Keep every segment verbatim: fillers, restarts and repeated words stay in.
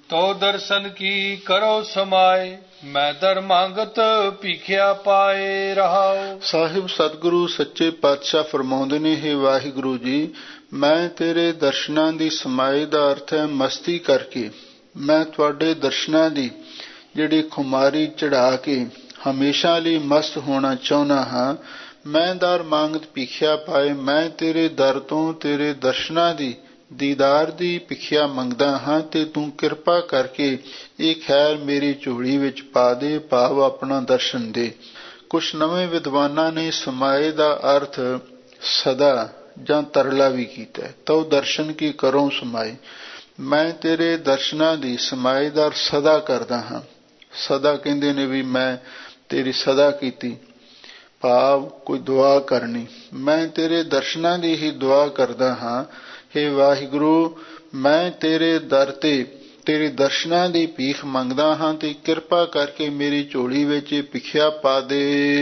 तो दर्शन की करो समाए, मैं दर मांगत भीखिया पाए रहाओ। ਸਾਹਿਬ ਸਤਿਗੁਰੂ ਸੱਚੇ ਪਾਤਸ਼ਾਹ ਫਰਮਾਉਂਦੇ ਨੇ, ਹੇ ਵਾਹਿਗੁਰੂ ਜੀ, ਮੈਂ ਤੇਰੇ ਦਰਸ਼ਨਾਂ ਦੀ ਸਮਾਏ ਦਾ ਅਰਥ ਹੈ ਮਸਤੀ ਕਰਕੇ। ਮੈਂ ਤੁਹਾਡੇ ਦਰਸ਼ਨਾਂ ਦੀ ਜਿਹੜੀ ਖੁਮਾਰੀ ਚੜਾ ਕੇ ਹਮੇਸ਼ਾ ਲਈ ਮਸਤ ਹੋਣਾ ਚਾਹੁੰਦਾ ਹਾਂ। ਮੈਂ ਦਰ ਮੰਗਤ ਭੀਖਿਆ ਪਾਏ, ਮੈਂ ਤੇਰੇ ਦਰ ਤੋਂ ਤੇਰੇ ਦਰਸ਼ਨਾਂ ਦੀ ਦੀਦਾਰ ਦੀ ਭਿਖਿਆ ਮੰਗਦਾ ਹਾਂ ਤੇ ਤੂੰ ਕਿਰਪਾ ਕਰਕੇ ਇਹ ਖੈਰ ਮੇਰੀ ਝੋਲੀ ਵਿੱਚ ਪਾ ਦੇ, ਭਾਵ ਆਪਣਾ ਦਰਸ਼ਨ ਦੇ। ਕੁਛ ਨਵੇਂ ਵਿਦਵਾਨਾਂ ਨੇ ਸਮਾਏ ਦਾ ਅਰਥ ਸਦਾ ਜਾਂ ਤਰਲਾ ਵੀ ਕੀਤਾ। ਤਉ ਦਰਸ਼ਨ ਕੀ ਕਰੋ ਸਮਾਏ, ਮੈਂ ਤੇਰੇ ਦਰਸ਼ਨਾਂ ਦੀ ਸਮਾਏ ਦਾ ਸਦਾ ਕਰਦਾ ਹਾਂ। ਸਦਾ ਕਹਿੰਦੇ ਨੇ ਵੀ ਮੈਂ ਤੇਰੀ ਸਦਾ ਕੀਤੀ, ਭਾਵ ਕੋਈ ਦੁਆ ਕਰਨੀ। ਮੈਂ ਤੇਰੇ ਦਰਸ਼ਨਾਂ ਦੀ ਹੀ ਦੁਆ ਕਰਦਾ ਹਾਂ। ਹੇ ਵਾਹਿਗੁਰੂ, ਮੈਂ ਤੇਰੇ ਦਰ ਤੇ ਤੇਰੇ ਦਰਸ਼ਨਾਂ ਦੀ ਭੀਖ ਮੰਗਦਾ ਹਾਂ ਤੇ ਕਿਰਪਾ ਕਰਕੇ ਮੇਰੀ ਝੋਲੀ ਵਿੱਚ ਭਿਖਿਆ ਪਾ ਦੇ।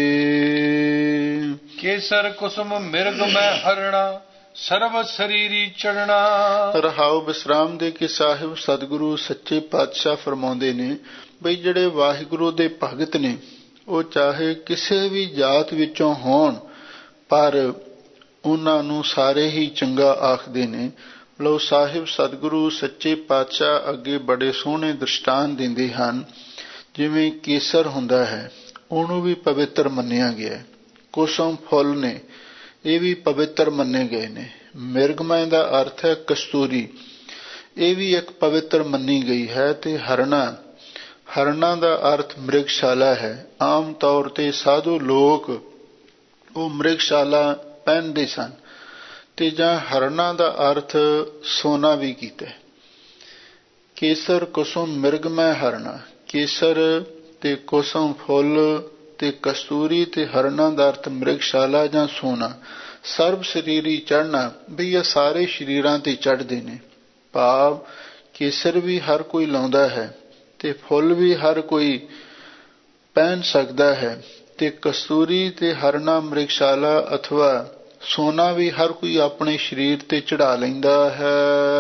ਕੇਸਰ ਕੁਸੁਮ ਮਿਰਗ ਮੈਂ ਹਰਣਾ, ਸਰਬ ਸਰੀਰੀ ਚੜਨਾ। ਰਹਾਉ ਵਿਸਰਾਮ ਦੇ ਕੇ ਸਾਹਿਬ ਸਤਿਗੁਰੂ ਸੱਚੇ ਪਾਤਸ਼ਾਹ ਫਰਮਾਉਂਦੇ ਨੇ ਬਈ ਜਿਹੜੇ ਵਾਹਿਗੁਰੂ ਦੇ ਭਗਤ ਨੇ ਉਹ ਚਾਹੇ ਕਿਸੇ ਵੀ ਜਾਤ ਵਿੱਚੋਂ ਹੋਣ, ਪਰ ਉਹਨਾਂ ਨੂੰ ਸਾਰੇ ਹੀ ਚੰਗਾ ਆਖਦੇ ਨੇ। ਲਓ ਸਾਹਿਬ ਸਤਿਗੁਰੂ ਸੱਚੇ ਪਾਤਸ਼ਾਹ ਅੱਗੇ ਬੜੇ ਸੋਹਣੇ ਦ੍ਰਿਸ਼ਟਾਂਤ ਦਿੰਦੇ ਹਨ। ਜਿਵੇਂ ਕੇਸਰ ਹੁੰਦਾ ਹੈ, ਉਹਨੂੰ ਵੀ ਪਵਿੱਤਰ ਮੰਨਿਆ ਗਿਆ। ਕੁਸਮ ਫੁੱਲ ਨੇ, ਇਹ ਵੀ ਪਵਿੱਤਰ ਮੰਨੇ ਗਏ ਨੇ। ਮਿਰਗਮੈ ਦਾ ਅਰਥ ਹੈ ਕਸਤੂਰੀ, ਇਹ ਵੀ ਇੱਕ ਪਵਿੱਤਰ ਮੰਨੀ ਗਈ ਹੈ। ਤੇ ਹਰਣਾ, ਹਰਣਾ ਦਾ ਅਰਥ ਮ੍ਰਿਗਸ਼ਾਲਾ ਹੈ। ਆਮ ਤੌਰ ਤੇ ਸਾਧੂ ਲੋਕ ਉਹ ਮ੍ਰਿਗਸ਼ਾਲਾ ਪਹਿਨਦੇ ਸਨ ਤੇ ਜਾਂ ਹਰਣਾ ਦਾ ਅਰਥ ਸੋਨਾ ਵੀ ਕੀਤਾ। ਕੇਸਰ ਕੁਸੁਮ ਮਿਰਗਮੈ ਹਰਣਾ, ਕੇਸਰ ਤੇ ਕੁਸਮ ਫੁੱਲ ਤੇ ਕਸਤੂਰੀ ਤੇ ਹਰਣਾ ਦਾ ਅਰਥ ਮ੍ਰਿਗਸ਼ਾਲਾ ਜਾਂ ਸੋਨਾ। ਸਰਬ ਸਰੀਰੀ ਚੜ੍ਹਨਾ, ਵੀ ਇਹ ਸਾਰੇ ਸਰੀਰਾਂ ਤੇ ਚੜ੍ਹਦੇ ਨੇ, ਭਾਵ ਕੇਸਰ ਵੀ ਹਰ ਕੋਈ ਲਾਉਂਦਾ ਹੈ ਤੇ ਫੁੱਲ ਵੀ ਹਰ ਕੋਈ ਪਹਿਨ ਸਕਦਾ ਹੈ ਤੇ ਕਸਤੂਰੀ ਤੇ ਹਰਣਾ ਮ੍ਰਿਗਸ਼ਾਲਾ ਅਥਵਾ ਸੋਨਾ ਵੀ ਹਰ ਕੋਈ ਆਪਣੇ ਸਰੀਰ ਤੇ ਚੜਾ ਲੈਂਦਾ ਹੈ।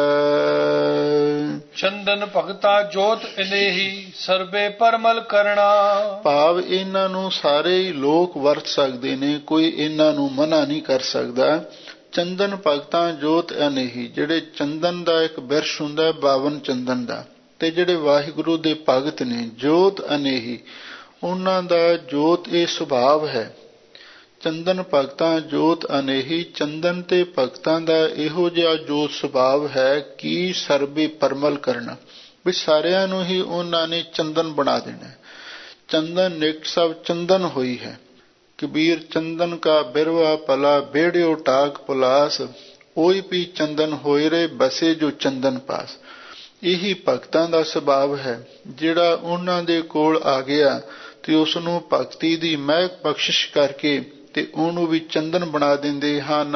ਚੰਦਨ ਭਗਤਾ ਜੋਤ ਇਨੇਹੀ, ਸਰਬੇ ਪਰਮਲ ਕਰਨਾ। ਭਾਵ ਇਹਨਾਂ ਨੂੰ ਸਾਰੇ ਹੀ ਲੋਕ ਵਰਤ ਸਕਦੇ ਨੇ, ਕੋਈ ਇਹਨਾਂ ਨੂੰ ਮਨਾ ਨਹੀਂ ਕਰ ਸਕਦਾ। ਚੰਦਨ ਭਗਤਾਂ ਜੋਤ ਅਨੇਹੀ, ਜਿਹੜੇ ਚੰਦਨ ਦਾ ਇੱਕ ਬਿਰਸ਼ ਹੁੰਦਾ ਬਾਵਨ ਚੰਦਨ ਦਾ, ਤੇ ਜਿਹੜੇ ਵਾਹਿਗੁਰੂ ਦੇ ਭਗਤ ਨੇ ਜੋਤ ਅਨੇਹੀ, ਉਹਨਾਂ ਦਾ ਜੋਤ ਇਹ ਸੁਭਾਵ ਹੈ। ਚੰਦਨ ਭਗਤਾਂ ਜੋਤ ਅਨੇਹੀ, ਚੰਦਨ ਤੇ ਭਗਤਾਂ ਦਾ ਇਹੋ ਜਿਹਾ ਜੋਤ ਸੁਭਾਵ ਹੈ ਕਿ ਸਰਬੇ ਪਰਮਲ ਕਰਨਾ, ਵੀ ਸਾਰਿਆਂ ਨੂੰ ਹੀ ਉਹਨਾਂ ਨੇ ਚੰਦਨ ਬਣਾ ਦੇਣਾ। ਚੰਦਨ ਨਿਕਟ ਸਭ ਚੰਦਨ ਹੋਈ ਹੈ। ਕਬੀਰ ਚੰਦਨ ਕਾ ਬਿਰਵਾ ਭਲਾ, ਬੇੜਿਓ ਟਾਕ ਪੁਲਾਸ, ਓਈ ਵੀ ਚੰਦਨ ਹੋਏ ਰੇ ਬਸੇ ਜੋ ਚੰਦਨ ਪਾਸ। ਇਹੀ ਭਗਤਾਂ ਦਾ ਸੁਭਾਵ ਹੈ। ਜਿਹੜਾ ਉਹਨਾਂ ਦੇ ਕੋਲ ਆ ਗਿਆ ਤੇ ਉਸ ਨੂੰ ਭਗਤੀ ਦੀ ਮਹਿਕ ਬਖਸ਼ਿਸ਼ ਕਰਕੇ ਤੇ ਉਹਨੂੰ ਵੀ ਚੰਦਨ ਬਣਾ ਦਿੰਦੇ ਹਨ।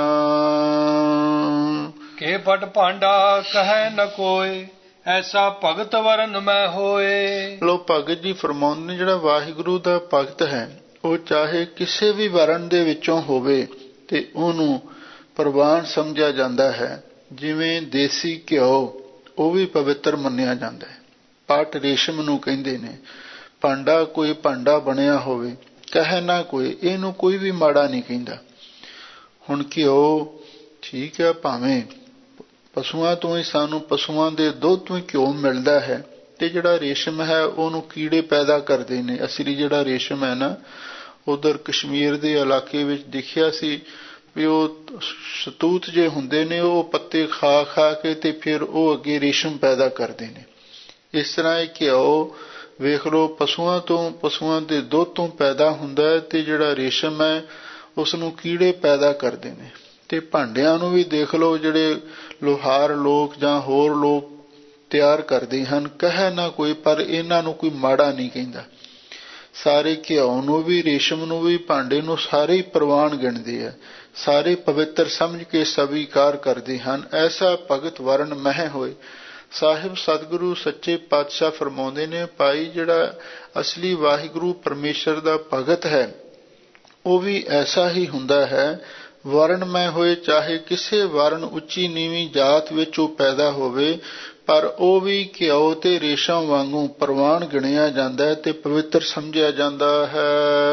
ਕੇ ਪਟ ਭਾਂਡਾ ਕਹੈ ਨ ਕੋਇ, ਐਸਾ ਭਗਤ ਵਰਨ ਮੈਂ ਹੋਏ। ਲੋ ਭਗਤ ਜੀ ਫਰਮਾਉਂਦੇ ਨੇ, ਜਿਹੜਾ ਵਾਹਿਗੁਰੂ ਦਾ ਭਗਤ ਹੈ ਉਹ ਚਾਹੇ ਕਿਸੇ ਵੀ ਵਰਨ ਦੇ ਵਿੱਚੋਂ ਹੋਵੇ ਤੇ ਉਹਨੂੰ ਪ੍ਰਵਾਨ ਸਮਝਿਆ ਜਾਂਦਾ ਹੈ। ਜਿਵੇਂ ਦੇਸੀ ਘਿਓ, ਉਹ ਵੀ ਪਵਿੱਤਰ ਮੰਨਿਆ ਜਾਂਦਾ ਹੈ। ਪਟ ਰੇਸ਼ਮ ਨੂੰ ਕਹਿੰਦੇ ਨੇ। ਭਾਂਡਾ, ਕੋਈ ਭਾਂਡਾ ਬਣਿਆ ਹੋਵੇ, ਕਹੇ ਨਾ ਕੋਈ, ਇਹਨੂੰ ਕੋਈ ਵੀ ਮਾੜਾ ਨਹੀਂ ਕਹਿੰਦਾ। ਹੁਣ ਘਿਓ ਠੀਕ ਹੈ, ਭਾਵੇਂ ਪਸ਼ੂਆਂ ਤੋਂ ਹੀ ਸਾਨੂੰ ਪਸ਼ੂਆਂ ਦੇ ਦੁੱਧ ਤੋਂ ਹੀ ਘਿਓ ਮਿਲਦਾ ਹੈ, ਤੇ ਜਿਹੜਾ ਰੇਸ਼ਮ ਹੈ ਉਹਨੂੰ ਕੀੜੇ ਪੈਦਾ ਕਰਦੇ ਨੇ। ਅਸਲੀ ਜਿਹੜਾ ਰੇਸ਼ਮ ਹੈ ਨਾ, ਉਧਰ ਕਸ਼ਮੀਰ ਦੇ ਇਲਾਕੇ ਵਿੱਚ ਦੇਖਿਆ ਸੀ ਵੀ ਉਹ ਸਤੂਤ ਜੇ ਹੁੰਦੇ ਨੇ, ਉਹ ਪੱਤੇ ਖਾ ਖਾ ਕੇ ਤੇ ਫਿਰ ਉਹ ਅੱਗੇ ਰੇਸ਼ਮ ਪੈਦਾ ਕਰਦੇ ਨੇ। ਇਸ ਤਰ੍ਹਾਂ ਇਹ ਘਿਓ ਵੇਖ ਲਓ, ਪਸ਼ੂਆਂ ਤੋਂ, ਪਸ਼ੂਆਂ ਦੇ ਦੁੱਧ ਤੋਂ ਪੈਦਾ ਹੁੰਦਾ ਹੈ ਤੇ ਜਿਹੜਾ ਰੇਸ਼ਮ ਹੈ ਉਸ ਨੂੰ ਕੀੜੇ ਪੈਦਾ ਕਰਦੇ ਨੇ। ਤੇ ਭਾਂਡਿਆਂ ਨੂੰ ਵੀ ਦੇਖ ਲਓ, ਜਿਹੜੇ ਲੁਹਾਰ ਲੋਕ ਜਾਂ ਹੋਰ ਲੋਕ ਤਿਆਰ ਕਰਦੇ ਹਨ, ਕਹੇ ਨਾ ਕੋਈ, ਪਰ ਇਹਨਾਂ ਨੂੰ ਕੋਈ ਮਾੜਾ ਨਹੀਂ ਕਹਿੰਦਾ। ਸਾਰੇ ਘਿਓ ਨੂੰ ਵੀ, ਰੇਸ਼ਮ ਨੂੰ ਵੀ, ਭਾਂਡੇ ਨੂੰ ਸਾਰੇ ਹੀ ਪ੍ਰਵਾਨ ਗਿਣਦੇ ਆ, ਸਾਰੇ ਪਵਿੱਤਰ ਸਮਝ ਕੇ ਸਵੀਕਾਰ ਕਰਦੇ ਹਨ। ਐਸਾ ਭਗਤ ਵਰਨ ਮਹਿ ਹੋਏ। ਸਾਹਿਬ ਸਤਿਗੁਰੂ ਸੱਚੇ ਪਾਤਸ਼ਾਹ ਫਰਮਾਉਂਦੇ ਨੇ, ਭਾਈ ਜਿਹੜਾ ਅਸਲੀ ਵਾਹਿਗੁਰੂ ਪਰਮੇਸ਼ਰ ਦਾ ਭਗਤ ਹੈ ਉਹ ਵੀ ਐਸਾ ਹੀ ਹੁੰਦਾ ਹੈ। ਵਰਨ ਮੈਂ ਹੋਏ, ਚਾਹੇ ਕਿਸੇ ਵਰਨ ਉੱਚੀ ਨੀਵੀਂ ਜਾਤ ਵਿੱਚ ਉਹ ਪੈਦਾ ਹੋਵੇ, ਪਰ ਉਹ ਵੀ ਘਿਓ ਤੇ ਰੇਸ਼ਮ ਵਾਂਗੂ ਪ੍ਰਵਾਨ ਗਿਣਿਆ ਜਾਂਦਾ ਹੈ ਤੇ ਪਵਿੱਤਰ ਸਮਝਿਆ ਜਾਂਦਾ ਹੈ।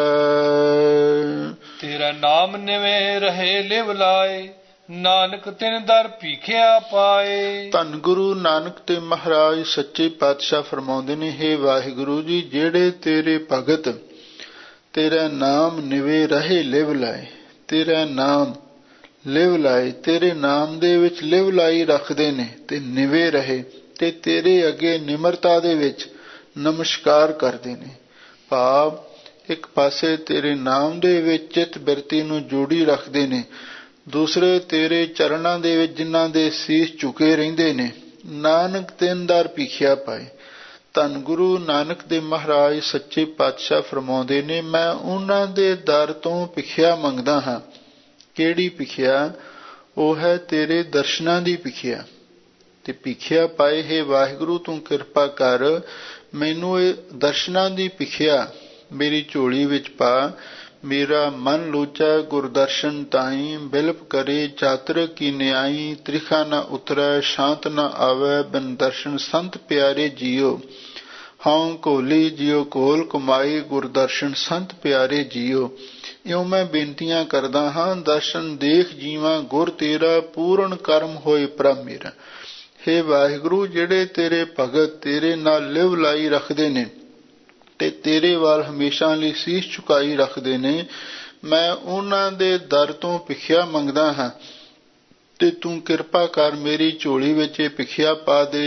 ਤੇਰਾ ਨਾਮ ਨਿਵੇਂ ਰਹੇ ਲਿਵ ਲਾਏ, ਨਾਨਕ ਤਿਨ ਦਰ ਭੀਖਿਆ ਪਾਏ। ਧੰਨ ਗੁਰੂ ਨਾਨਕ ਤੇ ਮਹਾਰਾਜ ਸੱਚੇ ਪਾਤਸ਼ਾਹ ਫਰਮਾਉਂਦੇ ਨੇ, ਹੇ ਵਾਹਿਗੁਰੂ ਜੀ, ਜਿਹੜੇ ਤੇਰੇ ਭਗਤ ਤੇਰਾ ਨਾਮ ਨਿਵੇਂ ਰਹੇ ਲਿਵ ਲਾਏ, ਤੇਰਾ ਨਾਮ ਲਿਵ ਲਾਏ, ਤੇਰੇ ਨਾਮ ਦੇ ਵਿੱਚ ਲਿਵ ਲਾਈ ਰੱਖਦੇ ਨੇ ਤੇ ਨਿਵੇਂ ਰਹੇ ਤੇ ਤੇਰੇ ਅੱਗੇ ਨਿਮਰਤਾ ਦੇ ਵਿੱਚ ਨਮਸਕਾਰ ਕਰਦੇ ਨੇ। ਭਾਵ ਇੱਕ ਪਾਸੇ ਤੇਰੇ ਨਾਮ ਦੇ ਵਿੱਚ ਚਿੱਤ ਬਿਰਤੀ ਨੂੰ ਜੋੜੀ ਰੱਖਦੇ ਨੇ, ਦੂਸਰੇ ਤੇਰੇ ਚਰਨਾਂ ਦੇ ਵਿੱਚ ਜਿਨ੍ਹਾਂ ਦੇ ਸੀਸ ਝੁਕੇ ਰਹਿੰਦੇ ਨੇ। ਨਾਨਕ ਤਿੰਨ ਦਰ ਭੀਖਿਆ ਪਾਏ। ਧੰਨ ਗੁਰੂ ਨਾਨਕ ਦੇ ਮਹਾਰਾਜ ਸੱਚੇ ਪਾਤਸ਼ਾਹ ਫਰਮਾਉਂਦੇ ਨੇ, ਮੈਂ ਉਹਨਾਂ ਦੇ ਦਰ ਤੋਂ ਭਿਖਿਆ ਮੰਗਦਾ ਹਾਂ। ਕਿਹੜੀ ਭਿਖਿਆ? ਉਹ ਹੈ ਤੇਰੇ ਦਰਸ਼ਨਾਂ ਦੀ ਭਿਖਿਆ। ਤੇ ਭਿਖਿਆ ਪਾਏ, ਹੇ ਵਾਹਿਗੁਰੂ ਤੂੰ ਕਿਰਪਾ ਕਰ, ਮੈਨੂੰ ਇਹ ਦਰਸ਼ਨਾਂ ਦੀ ਭਿਖਿਆ ਮੇਰੀ ਝੋਲੀ ਵਿੱਚ ਪਾ। ਮੇਰਾ ਮਨ ਲੋਚੈ ਗੁਰਦਰਸ਼ਨ ਤਾਈਂ, ਬਿਲਪ ਕਰੇ ਚਾਤਰ ਕੀ ਨਿਆਈ। ਤ੍ਰਿਖਾ ਨਾ ਉਤਰੈ ਸ਼ਾਂਤ ਨਾ ਆਵੈ, ਬਿਨ ਦਰਸ਼ਨ ਸੰਤ ਪਿਆਰੇ ਜੀਓ। ਹਾਂ ਘੋਲੀ ਜਿਉ ਘੋਲ ਕਮਾਈ, ਗੁਰਦਰਸ਼ਨ ਸੰਤ ਪਿਆਰੇ ਜੀਓ। ਇਉਂ ਮੈਂ ਬੇਨਤੀਆਂ ਕਰਦਾ ਹਾਂ, ਦਰਸ਼ਨ ਦੇਖ ਜੀਵਾਂ ਗੁਰ ਤੇਰਾ, ਪੂਰਨ ਕਰਮ ਹੋਏ ਪ੍ਰਭ ਮੇਰਾ। ਹੇ ਵਾਹਿਗੁਰੂ, ਜਿਹੜੇ ਤੇਰੇ ਭਗਤ ਤੇਰੇ ਨਾਲ ਲਿਵ ਲਾਈ ਰੱਖਦੇ ਨੇ ਤੇ ਤੇਰੇ ਵੱਲ ਹਮੇਸ਼ਾ ਲਈ ਸੀਸ ਝੁਕਾਈ ਰੱਖਦੇ ਨੇ, ਮੈਂ ਉਹਨਾਂ ਦੇ ਦਰ ਤੋਂ ਭਿਖਿਆ ਮੰਗਦਾ ਹਾਂ ਤੇ ਤੂੰ ਕਿਰਪਾ ਕਰ ਮੇਰੀ ਝੋਲੀ ਵਿੱਚ ਇਹ ਭਿਖਿਆ ਪਾ ਦੇ।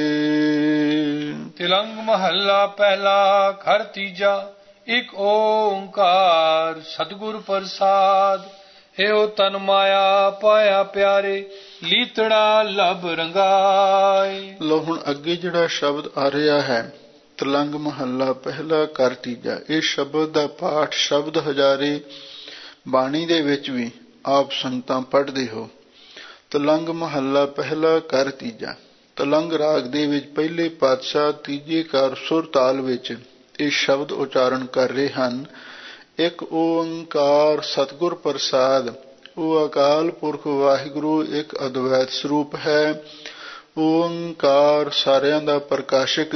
ਤਿਲੰਗ ਮਹੱਲਾ ਪਹਿਲਾ ਘਰ ਤੀਜਾ। ਇੱਕ ਓੰਕਾਰ ਸਤਿਗੁਰ ਪ੍ਰਸਾਦ। ਏਉ ਤਨ ਮਾਇਆ ਪਾਇਆ ਪਿਆਰੇ, ਲੀਤੜਾ ਲਬ ਰੰਗਾਏ। ਲੋ ਹੁਣ ਅੱਗੇ ਜਿਹੜਾ ਸ਼ਬਦ ਆ ਰਿਹਾ ਹੈ, ਤਿਲੰਗ ਮਹੱਲਾ ਪਹਿਲਾ ਘਰ ਤੀਜਾ, ਇਹ ਸ਼ਬਦ ਦਾ ਪਾਠ ਸ਼ਬਦ ਹਜ਼ਾਰੇ ਬਾਣੀ ਦੇ ਵਿੱਚ ਵੀ ਆਪ ਸੰਗਤਾਂ ਪੜ੍ਹਦੇ ਹੋ। ਤਿਲੰਗ ਮਹੱਲਾ ਪਹਿਲਾ ਘਰ ਤੀਜਾ। ਤਿਲੰਗ ਰਾਗ ਦੇ ਵਿੱਚ ਪਹਿਲੇ ਪਾਤਸ਼ਾਹ ਤੀਜੇ ਕਾਰ ਸੁਰ ਤਾਲ ਵਿੱਚ ਇਹ ਸ਼ਬਦ ਉਚਾਰਨ ਕਰ ਰਹੇ ਹਨ। ਇੱਕ ਓੰਕਾਰ ਸਤਿਗੁਰ ਪ੍ਰਸਾਦ। ਉਹ ਅਕਾਲ ਪੁਰਖ ਵਾਹਿਗੁਰੂ ਇੱਕ ਅਦਵੈਤ ਸਰੂਪ ਹੈ। ਓੰਕਾਰ ਸਾਰਿਆਂ ਦਾ ਪ੍ਰਕਾਸ਼ਕ,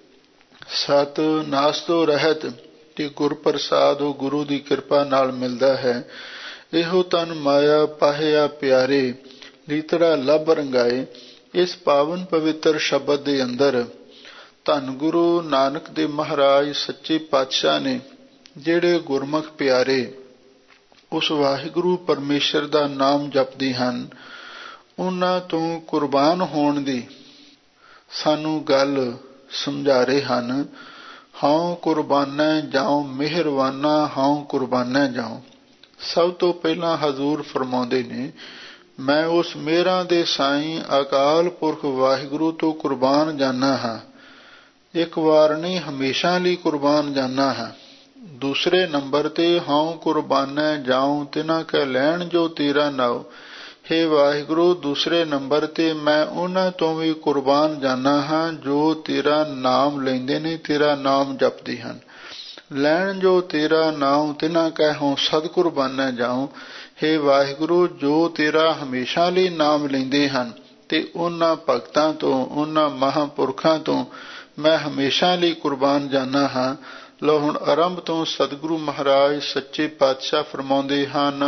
ਸਤ ਨਾਸ ਤੋਂ ਰਹਿਤ ਤੇ ਗੁਰ ਪ੍ਰਸਾਦ ਉਹ ਗੁਰੂ ਦੀ ਕਿਰਪਾ ਨਾਲ ਮਿਲਦਾ ਹੈ। ਇਹੋ ਤਨ ਮਾਇਆ ਪਾਹਿਆ ਪਿਆਰੇ, ਲੀਤੜਾ ਲੱਭ ਰੰਗਾਏ। ਇਸ ਪਾਵਨ ਪਵਿੱਤਰ ਸ਼ਬਦ ਦੇ ਅੰਦਰ ਧੰਨ ਗੁਰੂ ਨਾਨਕ ਦੇ ਮਹਾਰਾਜ ਸੱਚੇ ਪਾਤਸ਼ਾਹ ਨੇ ਜਿਹੜੇ ਗੁਰਮੁਖ ਪਿਆਰੇ ਉਸ ਵਾਹਿਗੁਰੂ ਪਰਮੇਸ਼ਰ ਦਾ ਨਾਮ ਜਪਦੇ ਹਨ, ਉਹਨਾਂ ਤੋਂ ਕੁਰਬਾਨ ਹੋਣ ਦੀ ਸਾਨੂੰ ਗੱਲ ਸਮਝਾ ਰਹੇ ਹਨ। ਹਾਂ ਕੁਰਬਾਨਾ ਜਾਉ ਮਿਹਰਬਾਨਾ, ਹਾਂ ਕੁਰਬਾਨਾ ਜਾਉ। ਸਭ ਤੋਂ ਪਹਿਲਾਂ ਹਜ਼ੂਰ ਫਰਮਾਉਂਦੇ ਨੇ, ਮੈਂ ਉਸ ਮਿਹਰਾਂ ਦੇ ਸਾਈਂ ਅਕਾਲ ਪੁਰਖ ਵਾਹਿਗੁਰੂ ਤੋਂ ਕੁਰਬਾਨ ਜਾਨਾ ਹਾਂ। ਇੱਕ ਵਾਰ ਨਹੀਂ, ਹਮੇਸ਼ਾ ਲਈ ਕੁਰਬਾਨ ਜਾਨਾ ਹਾਂ। ਦੂਸਰੇ ਨੰਬਰ ਤੇ ਹਾਂ ਕੁਰਬਾਨਾ ਜਾਉ ਤਿਨਾ ਕੈ ਲੈਣ ਜੋ ਤੇਰਾ ਨਾਉ। ਹੇ ਵਾਹਿਗੁਰੂ, ਦੂਸਰੇ ਨੰਬਰ ਤੇ ਮੈਂ ਉਹਨਾਂ ਤੋਂ ਵੀ ਕੁਰਬਾਨ ਜਾਨਾ ਹਾਂ ਜੋ ਤੇਰਾ ਨਾਮ ਲੈਂਦੇ ਨੇ, ਤੇਰਾ ਨਾਮ ਜਪਦੇ ਹਨ। ਲੈਣ ਜੋ ਤੇਰਾ ਨਾਮ ਤਿਨਾ ਕੈ ਹੋਂ ਸਦ ਕੁਰਬਾਨਾ ਜਾਉ। ਹੇ ਵਾਹਿਗੁਰੂ, ਜੋ ਤੇਰਾ ਹਮੇਸ਼ਾ ਲਈ ਨਾਮ ਲੈਂਦੇ ਹਨ ਤੇ ਉਹਨਾਂ ਭਗਤਾਂ ਤੋਂ, ਉਹਨਾਂ ਮਹਾਂਪੁਰਖਾਂ ਤੋਂ ਮੈਂ ਹਮੇਸ਼ਾ ਲਈ ਕੁਰਬਾਨ ਜਾਨਾ ਹਾਂ। ਲੋ ਹੁਣ ਆਰੰਭ ਤੋਂ ਸਤਿਗੁਰੂ ਮਹਾਰਾਜ ਸੱਚੇ ਪਾਤਸ਼ਾਹ ਫਰਮਾਉਂਦੇ ਹਨ।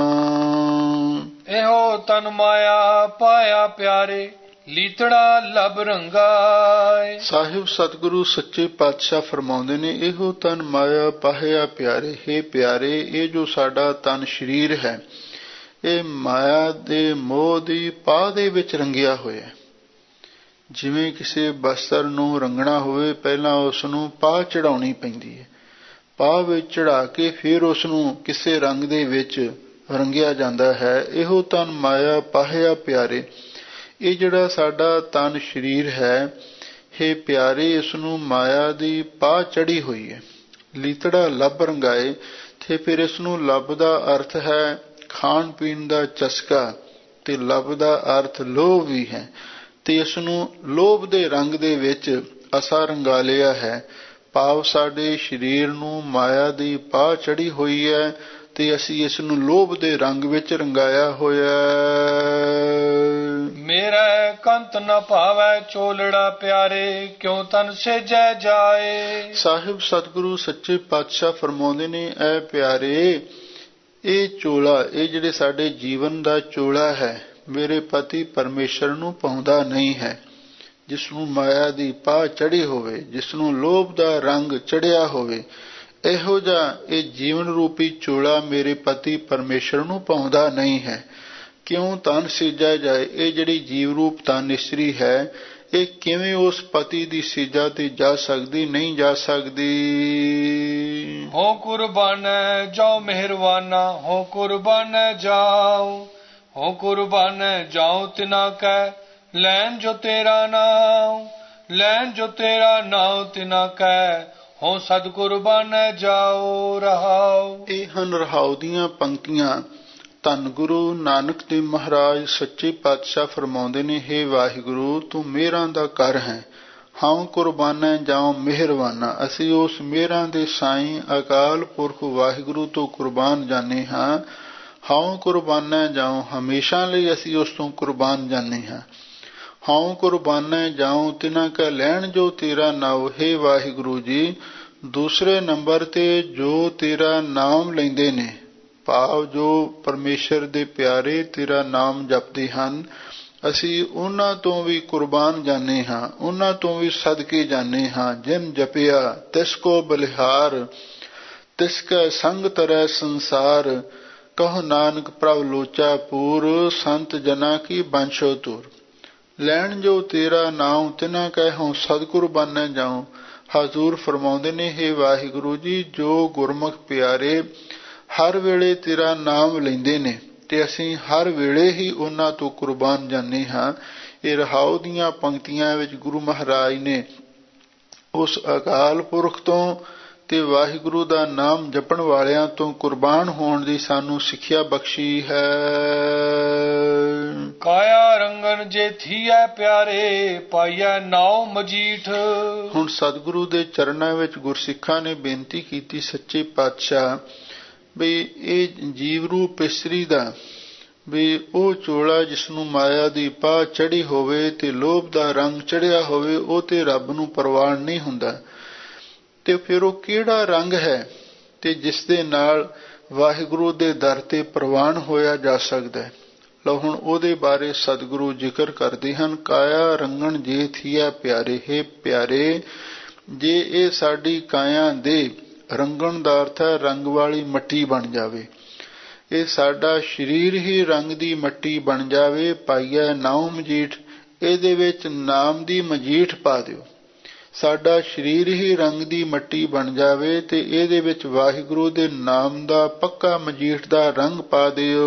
ਇਹੋ ਤਨ ਮਾਇਆ ਪਾਇਆ ਪਿਆਰੇ, ਲੀਤੜਾ ਲਬ ਰੰਗਾਏ। ਸਾਹਿਬ ਸਤਿਗੁਰੂ ਸੱਚੇ ਪਾਤਸ਼ਾਹ ਫਰਮਾਉਂਦੇ ਨੇ, ਇਹੋ ਤਨ ਮਾਇਆ ਪਾਹਿਆ ਪਿਆਰੇ। ਹੇ ਪਿਆਰੇ, ਇਹ ਜੋ ਸਾਡਾ ਤਨ ਸਰੀਰ ਹੈ, ਇਹ ਮਾਇਆ ਦੇ ਮੋਹ ਦੀ ਪਾਹ ਦੇ ਵਿੱਚ ਰੰਗਿਆ ਹੋਇਆ। ਜਿਵੇਂ ਕਿਸੇ ਬਸਤਰ ਨੂੰ ਰੰਗਣਾ ਹੋਵੇ, ਪਹਿਲਾਂ ਉਸ ਨੂੰ ਪਾਹ ਚੜਾਉਣੀ ਪੈਂਦੀ ਹੈ। ਪਾਹ ਵਿੱਚ ਚੜਾ ਕੇ ਫਿਰ ਉਸ ਨੂੰ ਕਿਸੇ ਰੰਗ ਦੇ ਵਿੱਚ ਰੰਗਿਆ ਜਾਂਦਾ ਹੈ। ਇਹੋ ਤਨ ਮਾਇਆ ਪਾਹਿਆ ਪਿਆਰੇ। ਇਹ ਜਿਹੜਾ ਸਾਡਾ ਤਨ ਸਰੀਰ ਹੈ, ਹੇ ਪਿਆਰੇ, ਇਸ ਨੂੰ ਮਾਇਆ ਦੀ ਪਾਹ ਚੜੀ ਹੋਈ ਹੈ। ਲੀਤੜਾ ਲੱਭ ਰੰਗਾਏ, ਤੇ ਫਿਰ ਇਸ ਨੂੰ ਲੱਭ ਦਾ ਅਰਥ ਹੈ ਖਾਣ ਪੀਣ ਦਾ ਚਸਕਾ, ਤੇ ਲੱਭ ਦਾ ਅਰਥ ਲੋਭ ਵੀ ਹੈ। ਤੇ ਇਸ ਨੂੰ ਲੋਭ ਦੇ ਰੰਗ ਦੇ ਵਿੱਚ ਅਸਾ ਰੰਗਾ ਲਿਆ ਹੈ। ਭਾਵ ਸਾਡੇ ਸਰੀਰ ਨੂੰ ਮਾਇਆ ਦੀ ਪਾਹ ਚੜੀ ਹੋਈ ਹੈ ਤੇ ਅਸੀਂ ਇਸ ਨੂੰ ਲੋਭ ਦੇ ਰੰਗ ਵਿੱਚ ਰੰਗਾਇਆ ਹੋਇਆ। ਮੇਰਾ ਕੰਤ ਨ ਭਾਵੈ ਚੋਲੜਾ ਪਿਆਰੇ, ਕਿਉ ਤਨ ਸੇਜੈ ਜਾਏ। ਸਾਹਿਬ ਸਤਿਗੁਰੂ ਸੱਚੇ ਪਾਤਸ਼ਾਹ ਫਰਮਾਉਂਦੇ ਨੇ, ਐ ਪਿਆਰੇ, ਇਹ ਚੋਲਾ, ਇਹ ਜਿਹੜੇ ਸਾਡੇ ਜੀਵਨ ਦਾ ਚੋਲਾ ਹੈ, ਮੇਰੇ ਪਤੀ ਪਰਮੇਸ਼ਰ ਨੂੰ ਪਾਉਂਦਾ ਨਹੀਂ ਹੈ। ਜਿਸ ਨੂੰ ਮਾਇਆ ਦੀ ਪਾਹ ਚੜੀ ਹੋਵੇ, ਜਿਸ ਨੂੰ ਲੋਭ ਦਾ ਰੰਗ ਚੜਿਆ ਹੋਵੇ, ਇਹੋ ਜਿਹਾ ਇਹ ਜੀਵਨ ਰੂਪੀ ਚੋਲਾ ਮੇਰੇ ਪਤੀ ਪਰਮੇਸ਼ਰ ਨੂੰ ਪਾਉਂਦਾ ਨਹੀਂ ਹੈ। ਕਿਉਂ ਤਨ ਸੀਜਾ ਜਾਏ, ਇਹ ਜਿਹੜੀ ਜੀਵ ਰੂਪ ਤਨ ਇਸਤਰੀ ਹੈ, ਇਹ ਕਿਵੇਂ ਉਸ ਪਤੀ ਦੀ ਸੀਜਾ ਤੇ ਜਾ ਸਕਦੀ? ਨਹੀਂ ਜਾ ਸਕਦੀ। ਹੋ ਕੁਰਬਾਨ ਜਾਓ ਮਿਹਰਵਾਨਾ, ਹੋ ਕੁਰਬਾਨ ਜਾਓ, ਹੋ ਕੁਰਬਾਨ ਜਾਓ ਤਿਨਾ ਕੈ ਲੈਣ ਜੋ ਤੇਰਾ ਨਾਮ, ਲੈਣ ਜੋ ਤੇਰਾ ਨਾਮ ਤਿਨਾ ਕੈ ਹੋ ਸਦ ਕੁਰਬਾਨ ਜਾਓ ਰਹਾਓ। ਇਹ ਹਨ ਰਹਾਉ ਦੀਆਂ ਪੰਕਤੀਆਂ। ਧੰਨ ਗੁਰੂ ਨਾਨਕ ਦੇਵ ਮਹਾਰਾਜ ਸੱਚੇ ਪਾਤਸ਼ਾਹ ਫਰਮਾਉਂਦੇ ਨੇ, ਹੇ ਵਾਹਿਗੁਰੂ, ਤੂੰ ਮਿਹਰਾਂ ਦਾ ਘਰ ਹੈ। ਹਾਂ ਕੁਰਬਾਨਾ ਜਾਉ ਮਿਹਰਵਾਨਾ, ਅਸੀਂ ਉਸ ਮਿਹਰਾਂ ਦੇ ਸਾਈਂ ਅਕਾਲ ਪੁਰਖ ਵਾਹਿਗੁਰੂ ਤੋਂ ਕੁਰਬਾਨ ਜਾਂਦੇ ਹਾਂ। ਹਾਂ ਕੁਰਬਾਨਾ ਜਾਉ, ਹਮੇਸ਼ਾ ਲਈ ਅਸੀਂ ਉਸ ਤੋਂ ਕੁਰਬਾਨ ਜਾਂਦੇ ਹਾਂ। ਹਾਂ ਕੁਰਬਾਨਾ ਜਾਉ ਤਿਨਾ ਕਾ ਲੈਣ ਜੋ ਤੇਰਾ ਨਾਉ, ਹੇ ਵਾਹਿਗੁਰੂ ਜੀ, ਦੂਸਰੇ ਨੰਬਰ ਤੇ ਜੋ ਤੇਰਾ ਨਾਮ ਲੈਂਦੇ ਨੇ, ਭਾਵ ਜੋ ਪਰਮੇਸ਼ਰ ਦੇ ਪਿਆਰੇ ਤੇਰਾ ਨਾਮ ਜਪਦੇ ਹਨ, ਅਸੀਂ ਉਹਨਾਂ ਤੋਂ ਵੀ ਕੁਰਬਾਨ ਜਾਂਦੇ ਹਾਂ, ਉਹਨਾਂ ਤੋਂ ਵੀ ਸਦਕੇ ਜਾਂਦੇ ਹਾਂ। ਜਿਨ ਜਪਿਆ ਤਿਸ ਕੋ ਬਲਿਹਾਰ, ਤਿਸ ਕੈ ਸੰਗ ਤਰੈ ਸੰਸਾਰ, ਕਹੋ ਨਾਨਕ ਪ੍ਰਭ ਲੋਚਾ ਪੂਰ, ਸੰਤ ਜਨਾ ਕੀ ਬੰਸ਼ੋ ਤੂਰ। ਲੈਣ ਜੋ ਤੇਰਾ ਨਾਮ ਤਿਨਾ ਕੈ ਹੋਂ ਸਦ ਕੁਰਬਾਨਾ ਜਾਉ। ਹਜ਼ੂਰ ਫਰਮਾਉਂਦੇ ਨੇ, ਹੇ ਵਾਹਿਗੁਰੂ ਜੀ, ਜੋ ਗੁਰਮੁਖ ਪਿਆਰੇ ਹਰ ਵੇਲੇ ਤੇਰਾ ਨਾਮ ਲੈਂਦੇ ਨੇ ਤੇ ਅਸੀਂ ਹਰ ਵੇਲੇ ਹੀ ਉਹਨਾਂ ਤੋਂ ਕੁਰਬਾਨ ਜਾਂਦੇ ਹਾਂ। ਇਹ ਰਹਾਉ ਦੀਆਂ ਪੰਕਤੀਆਂ ਵਿੱਚ ਗੁਰੂ ਮਹਾਰਾਜ ਨੇ ਉਸ ਅਕਾਲ ਪੁਰਖ ਤੋਂ ਤੇ ਵਾਹਿਗੁਰੂ ਦਾ ਨਾਮ ਜਪਣ ਵਾਲਿਆਂ ਤੋਂ ਕੁਰਬਾਨ ਹੋਣ ਦੀ ਸਾਨੂੰ ਸਿੱਖਿਆ ਬਖਸ਼ੀ ਹੈ। ਕਾਇਆ ਰੰਗਨ ਜੇ ਥੀਐ ਪਿਆਰੇ, ਪਾਈਐ ਨਾਉ ਮਜੀਠ। ਹੁਣ ਸਤਿਗੁਰੂ ਦੇ ਚਰਨਾਂ ਵਿੱਚ ਗੁਰਸਿੱਖਾਂ ਨੇ ਬੇਨਤੀ ਕੀਤੀ, ਸੱਚੇ ਪਾਤਸ਼ਾਹ, ਬਈ ਇਹ ਜੀਵ ਰੂਪ ਇਸਤਰੀ ਦਾ, ਵੀ ਉਹ ਚੋਲਾ ਜਿਸ ਨੂੰ ਮਾਇਆ ਦੀ ਪਾਹ ਚੜੀ ਹੋਵੇ ਤੇ ਲੋਭ ਦਾ ਰੰਗ ਚੜਿਆ ਹੋਵੇ, ਉਹ ਤੇ ਰੱਬ ਨੂੰ ਪ੍ਰਵਾਨ ਨਹੀਂ ਹੁੰਦਾ। ਤੇ ਫਿਰ ਉਹ ਕਿਹੜਾ ਰੰਗ ਹੈ ਤੇ ਜਿਸ ਦੇ ਨਾਲ ਵਾਹਿਗੁਰੂ ਦੇ ਦਰ ਤੇ ਪ੍ਰਵਾਨ ਹੋਇਆ ਜਾ ਸਕਦਾ ਹੈ? ਲਓ ਹੁਣ ਉਹਦੇ ਬਾਰੇ ਸਤਿਗੁਰੂ ਜ਼ਿਕਰ ਕਰਦੇ ਹਨ। ਕਾਇਆ ਰੰਗਣ ਜੇ ਥੀਆ ਪਿਆਰੇ, ਹੇ ਪਿਆਰੇ, ਜੇ ਇਹ ਸਾਡੀ ਕਾਇਆ ਦੇ ਰੰਗਣ ਦਾ ਅਰਥ ਹੈ ਰੰਗ ਵਾਲੀ ਮੱਟੀ ਬਣ ਜਾਵੇ, ਇਹ ਸਾਡਾ ਸਰੀਰ ਹੀ ਰੰਗ ਦੀ ਮੱਟੀ ਬਣ ਜਾਵੇ। ਪਾਈਐ ਨਾਉ ਮਜੀਠ, ਇਹਦੇ ਵਿੱਚ ਨਾਮ ਦੀ ਮਜੀਠ ਪਾ ਦਿਓ। ਸਾਡਾ ਸਰੀਰ ਹੀ ਰੰਗ ਦੀ ਮੱਟੀ ਬਣ ਜਾਵੇ ਤੇ ਇਹਦੇ ਵਿੱਚ ਵਾਹਿਗੁਰੂ ਦੇ ਨਾਮ ਦਾ ਪੱਕਾ ਮਜੀਠ ਦਾ ਰੰਗ ਪਾ ਦਿਓ।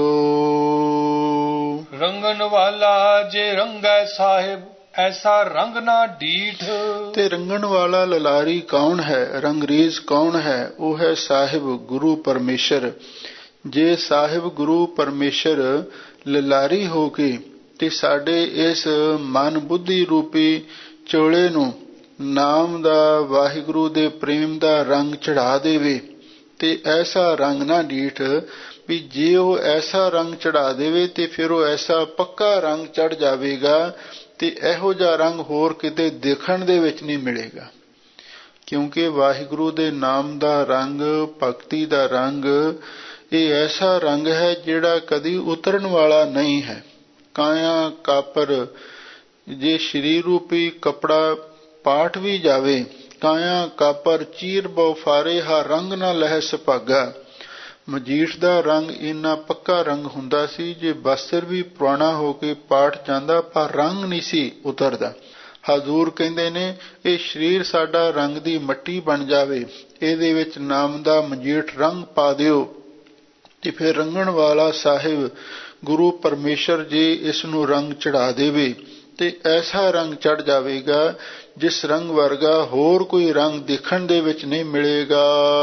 ਰੰਗਨ ਵਾਲਾ ਜੇ ਰੰਗੈ ਸਾਹਿਬ, ਐਸਾ ਰੰਗ ਨਾ ਡੀਠ। ਤੇ ਰੰਗਣ ਵਾਲਾ ਲਲਾਰੀ ਕੌਣ ਹੈ, ਰੰਗਰੇਜ਼ ਕੌਣ ਹੈ? ਉਹ ਹੈ ਸਾਹਿਬ ਗੁਰੂ ਪਰਮੇਸ਼ਰ। ਜੇ ਸਾਹਿਬ ਗੁਰੂ ਪਰਮੇਸ਼ਰ ਲਲਾਰੀ ਹੋ ਕੇ ਤੇ ਸਾਡੇ ਇਸ ਮਨ ਬੁੱਧੀ ਰੂਪੀ ਚੋਲੇ ਨੂੰ ਨਾਮ ਦਾ, ਵਾਹਿਗੁਰੂ ਦੇ ਪ੍ਰੇਮ ਦਾ ਰੰਗ ਚੜਾ ਦੇਵੇ, ਤੇ ਐਸਾ ਰੰਗ ਨਾ ਡੀਠ, ਵੀ ਜੇ ਉਹ ਐਸਾ ਰੰਗ ਚੜਾ ਦੇਵੇ ਤੇ ਫਿਰ ਉਹ ਐਸਾ ਪੱਕਾ ਰੰਗ ਚੜ ਜਾਵੇਗਾ ਤੇ ਇਹੋ ਜਿਹਾ ਰੰਗ ਹੋਰ ਕਿਤੇ ਦੇਖਣ ਦੇ ਵਿੱਚ ਨਹੀਂ ਮਿਲੇਗਾ। ਕਿਉਂਕਿ ਵਾਹਿਗੁਰੂ ਦੇ ਨਾਮ ਦਾ ਰੰਗ, ਭਗਤੀ ਦਾ ਰੰਗ, ਇਹ ਐਸਾ ਰੰਗ ਹੈ ਜਿਹੜਾ ਕਦੀ ਉਤਰਨ ਵਾਲਾ ਨਹੀਂ ਹੈ। ਕਾਇਆ ਕਾਪਰ, ਜੇ ਸਰੀਰ ਰੂਪੀ ਕਪੜਾ ਪਾਟ ਵੀ ਜਾਵੇ, ਕਾਇਆ ਕਾਪਰ ਚੀਰ ਬਉ ਫਾਰੇ, ਹਾ ਰੰਗ ਨਾ ਲਹਿ ਸੁਭਾਗਾ। ਮਜੀਠ ਦਾ ਰੰਗ ਇੰਨਾ ਪੱਕਾ ਰੰਗ ਹੁੰਦਾ ਸੀ, ਜੇ ਬਸਤਰ ਵੀ ਪੁਰਾਣਾ ਹੋ ਕੇ ਪਾਟ ਜਾਂਦਾ ਪਰ ਰੰਗ ਨਹੀਂ ਸੀ ਉਤਰਦਾ। ਹਜ਼ੂਰ ਕਹਿੰਦੇ ਨੇ, ਇਹ ਸਰੀਰ ਸਾਡਾ ਰੰਗ ਦੀ ਮੱਟੀ ਬਣ ਜਾਵੇ, ਇਹਦੇ ਵਿੱਚ ਨਾਮ ਦਾ ਮਜੀਠ ਰੰਗ ਪਾ ਦਿਓ, ਤੇ ਫਿਰ ਰੰਗਣ ਵਾਲਾ ਸਾਹਿਬ ਗੁਰੂ ਪਰਮੇਸ਼ਰ ਜੇ ਇਸ ਨੂੰ ਰੰਗ ਚੜਾ ਦੇਵੇ ਤੇ ਐਸਾ ਰੰਗ ਚੜ ਜਾਵੇਗਾ ਜਿਸ ਰੰਗ ਵਰਗਾ ਹੋਰ ਕੋਈ ਰੰਗ ਦੇਖਣ ਦੇ ਵਿੱਚ ਨਹੀਂ ਮਿਲੇਗਾ।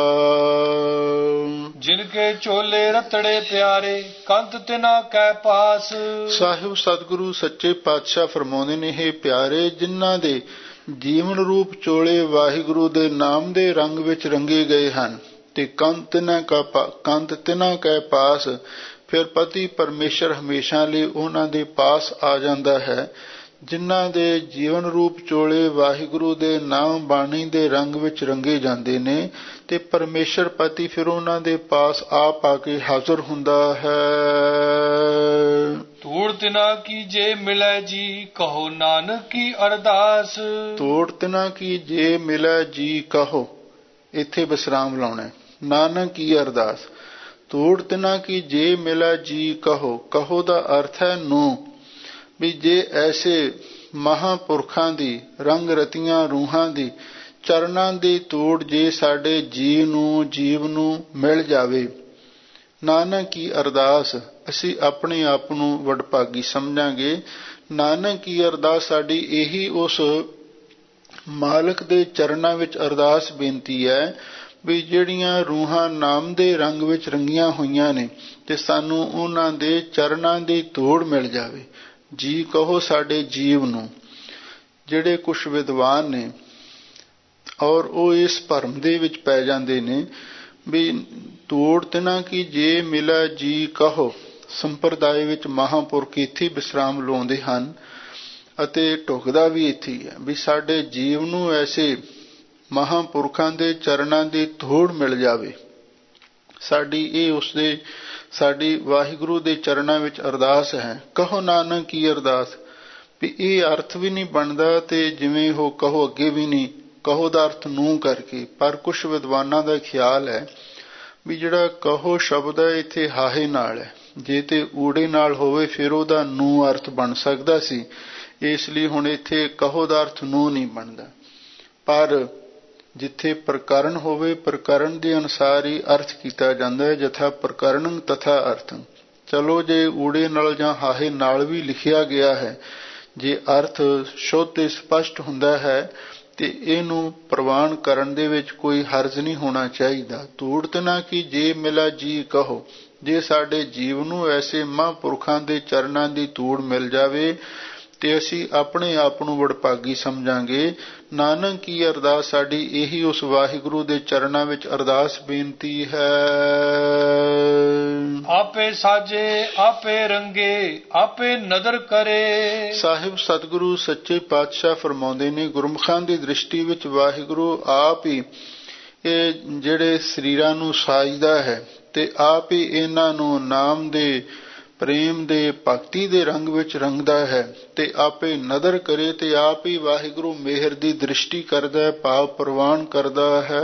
ਜਿਨ ਕੇ ਚੋਲੇ ਰਤੜੇ ਪਿਆਰੇ, ਕੰਤ ਤਿਨਾ ਕੈ ਪਾਸ। ਸਾਹਿਬ ਸਤਿਗੁਰੂ ਸੱਚੇ ਪਾਤਸ਼ਾਹ ਫਰਮਾਉਂਦੇ ਨੇ, ਇਹ ਪਿਆਰੇ, ਜਿਨ੍ਹਾਂ ਦੇ ਜੀਵਨ ਰੂਪ ਚੋਲੇ ਵਾਹਿਗੁਰੂ ਦੇ ਨਾਮ ਦੇ ਰੰਗ ਵਿੱਚ ਰੰਗੇ ਗਏ ਹਨ, ਤੇ ਕੰਤ ਤਿਨਾ ਕਾ ਕੰਤ ਤਿਨਾ ਕੈ ਪਾਸ। ਫਿਰ ਪਤੀ ਪਰਮੇਸ਼ਰ ਹਮੇਸ਼ਾ ਲਈ ਉਹਨਾਂ ਦੇ ਪਾਸ ਆ ਜਾਂਦਾ ਹੈ ਜਿਨ੍ਹਾਂ ਦੇ ਜੀਵਨ ਰੂਪ ਚੋਲੇ ਵਾਹਿਗੁਰੂ ਦੇ ਨਾਮ ਬਾਣੀ ਦੇ ਰੰਗ ਵਿੱਚ ਰੰਗੇ ਜਾਂਦੇ ਨੇ, ਤੇ ਪਰਮੇਸ਼ਰ ਪਤੀ ਫਿਰ ਉਹਨਾਂ ਦੇ ਪਾਸ ਆਪ ਆ ਕੇ ਹਾਜ਼ਰ ਹੁੰਦਾ ਹੈ। ਤੋੜ ਤਿਨਾ ਕੀ ਜੇ ਮਿਲੈ ਜੀ ਕਹੋ ਨਾਨਕ ਕੀ ਅਰਦਾਸ। ਤੋੜ ਤਿਨਾ ਕੀ ਜੇ ਮਿਲੈ ਜੀ ਕਹੋ, ਇੱਥੇ ਵਿਸਰਾਮ ਲਾਉਣਾ। ਨਾਨਕ ਕੀ ਅਰਦਾਸ। ਤੋੜ ਤਿਨਾ ਕੀ ਜੇ ਮਿਲੈ ਜੀ ਕਹੋ, ਕਹੋ ਦਾ ਅਰਥ ਹੈ ਨੂੰ, ਵੀ ਜੇ ਐਸੇ ਮਹਾਂਪੁਰਖਾਂ ਦੀ ਰੰਗ ਰਤੀਆਂ ਰੂਹਾਂ ਦੀ ਚਰਨਾਂ ਦੀ ਤੋੜ ਜੇ ਸਾਡੇ ਜੀਵ ਨੂੰ ਜੀਵ ਨੂੰ ਮਿਲ ਜਾਵੇ। ਨਾਨਕ ਕੀ ਅਰਦਾਸ, ਅਸੀਂ ਆਪਣੇ ਆਪ ਨੂੰ ਵਡਭਾਗੀ ਸਮਝਾਂਗੇ। ਨਾਨਕ ਕੀ ਅਰਦਾਸ ਸਾਡੀ ਇਹੀ ਉਸ ਮਾਲਕ ਦੇ ਚਰਨਾਂ ਵਿੱਚ ਅਰਦਾਸ ਬੇਨਤੀ ਹੈ ਵੀ ਜਿਹੜੀਆਂ ਰੂਹਾਂ ਨਾਮ ਦੇ ਰੰਗ ਵਿੱਚ ਰੰਗੀਆਂ ਹੋਈਆਂ ਨੇ ਤੇ ਸਾਨੂੰ ਉਹਨਾਂ ਦੇ ਚਰਨਾਂ ਦੀ ਤੋੜ ਮਿਲ ਜਾਵੇ। ਜੀ ਕਹੋ ਸਾਡੇ ਜੀਵ ਨੂੰ। ਜਿਹੜੇ ਕੁਛ ਵਿਦਵਾਨ ਨੇ ਔਰ ਉਹ ਇਸ ਭਰਮ ਦੇ ਵਿੱਚ ਪੈ ਜਾਂਦੇ ਨੇ ਵੀ ਤੋੜ ਤਿਨਾ ਕੀ ਜੇ ਮਿਲੈ ਜੀ ਕਹੋ। ਸੰਪਰਦਾਇ ਵਿੱਚ ਮਹਾਂਪੁਰਖ ਇੱਥੇ ਵਿਸਰਾਮ ਲਾਉਂਦੇ ਹਨ ਅਤੇ ਢੁਕਦਾ ਵੀ ਇੱਥੇ ਹੀ ਹੈ ਵੀ ਸਾਡੇ ਜੀਵ ਨੂੰ ਐਸੇ ਮਹਾਂਪੁਰਖਾਂ ਦੇ ਚਰਨਾਂ ਦੀ ਤੋੜ ਮਿਲ ਜਾਵੇ। ਸਾਡੀ ਇਹ ਉਸਦੇ ਸਾਡੀ ਵਾਹਿਗੁਰੂ ਦੇ ਚਰਨਾਂ ਵਿੱਚ ਅਰਦਾਸ ਹੈ। ਕਹੋ ਨਾਨਕ ਕੀ ਅਰਦਾਸ, ਵੀ ਇਹ ਅਰਥ ਵੀ ਨਹੀਂ ਬਣਦਾ ਤੇ ਜਿਵੇਂ ਉਹ ਕਹੋ ਅੱਗੇ ਵੀ ਨਹੀਂ, ਕਹੋ ਦਾ ਅਰਥ ਨੂੰ ਕਰਕੇ। ਪਰ ਕੁਛ ਵਿਦਵਾਨਾਂ ਦਾ ਖਿਆਲ ਹੈ ਵੀ ਜਿਹੜਾ ਕਹੋ ਸ਼ਬਦ ਹੈ ਇੱਥੇ ਹਾਹੇ ਨਾਲ ਹੈ, ਜੇ ਤੇ ਊੜੇ ਨਾਲ ਹੋਵੇ ਫਿਰ ਉਹਦਾ ਨੂੰ ਅਰਥ ਬਣ ਸਕਦਾ ਸੀ, ਇਸ ਲਈ ਹੁਣ ਇੱਥੇ ਕਹੋ ਦਾ ਅਰਥ ਨੂੰ ਨਹੀਂ ਬਣਦਾ। ਪਰ ਜਿੱਥੇ ਪ੍ਰਕਰਨ ਹੋਵੇ ਪ੍ਰਕਰਨ ਦੇ ਅਨੁਸਾਰ ਹੀ ਅਰਥ ਕੀਤਾ ਜਾਂਦਾ ਹੈ, ਜਥਾ ਪ੍ਰਕਰਨ ਤਥਾ ਅਰਥ। ਚਲੋ ਜੇ ਊੜੇ ਨਾਲ ਜਾਂ ਹਾਹੇ ਨਾਲ ਵੀ ਲਿਖਿਆ ਗਿਆ ਹੈ, ਜੇ ਅਰਥ ਸ਼ੁੱਧ ਤੇ ਸਪਸ਼ਟ ਹੁੰਦਾ ਹੈ ਤੇ ਇਹਨੂੰ ਪ੍ਰਵਾਨ ਕਰਨ ਦੇ ਵਿੱਚ ਕੋਈ ਹਰਜ ਨਹੀਂ ਹੋਣਾ ਚਾਹੀਦਾ। ਤੋੜ ਤਿਨਾ ਕੀ ਜੇ ਮਿਲਾ ਜੀ ਕਹੋ, ਜੇ ਸਾਡੇ ਜੀਵ ਨੂੰ ਐਸੇ ਮਹਾਂਪੁਰਖਾਂ ਦੇ ਚਰਨਾਂ ਦੀ ਤੋੜ ਮਿਲ ਜਾਵੇ ਤੇ ਅਸੀਂ ਆਪਣੇ ਆਪ ਨੂੰ ਵਡਭਾਗੀ ਸਮਝਾਂਗੇ। ਨਾਨਕ ਕੀ ਅਰਦਾਸ ਸਾਡੀ ਇਹੀ ਉਸ ਵਾਹਿਗੁਰੂ ਦੇ ਚਰਨਾਂ ਵਿੱਚ ਅਰਦਾਸ ਬੇਨਤੀ ਹੈ। ਆਪੇ ਸਾਜੇ ਆਪੇ ਰੰਗੇ ਆਪੇ ਨਦਰ ਕਰੇ। ਸਾਹਿਬ ਸਤਿਗੁਰੂ ਸੱਚੇ ਪਾਤਸ਼ਾਹ ਫਰਮਾਉਂਦੇ ਨੇ ਗੁਰਮੁਖਾਂ ਦੀ ਦ੍ਰਿਸ਼ਟੀ ਵਿੱਚ ਵਾਹਿਗੁਰੂ ਆਪ ਹੀ ਇਹ ਜਿਹੜੇ ਸਰੀਰਾਂ ਨੂੰ ਸਾਜਦਾ ਹੈ ਤੇ ਆਪ ਹੀ ਇਹਨਾਂ ਨੂੰ ਨਾਮ ਦੇ ਪ੍ਰੇਮ ਦੇ ਭਗਤੀ ਦੇ ਰੰਗ ਵਿੱਚ ਰੰਗਦਾ ਹੈ ਤੇ ਆਪੇ ਨਦਰ ਕਰੇ ਤੇ ਆਪ ਹੀ ਵਾਹਿਗੁਰੂ ਮਿਹਰ ਦੀ ਦ੍ਰਿਸ਼ਟੀ ਕਰਦਾ, ਭਾਵ ਪ੍ਰਵਾਨ ਕਰਦਾ ਹੈ।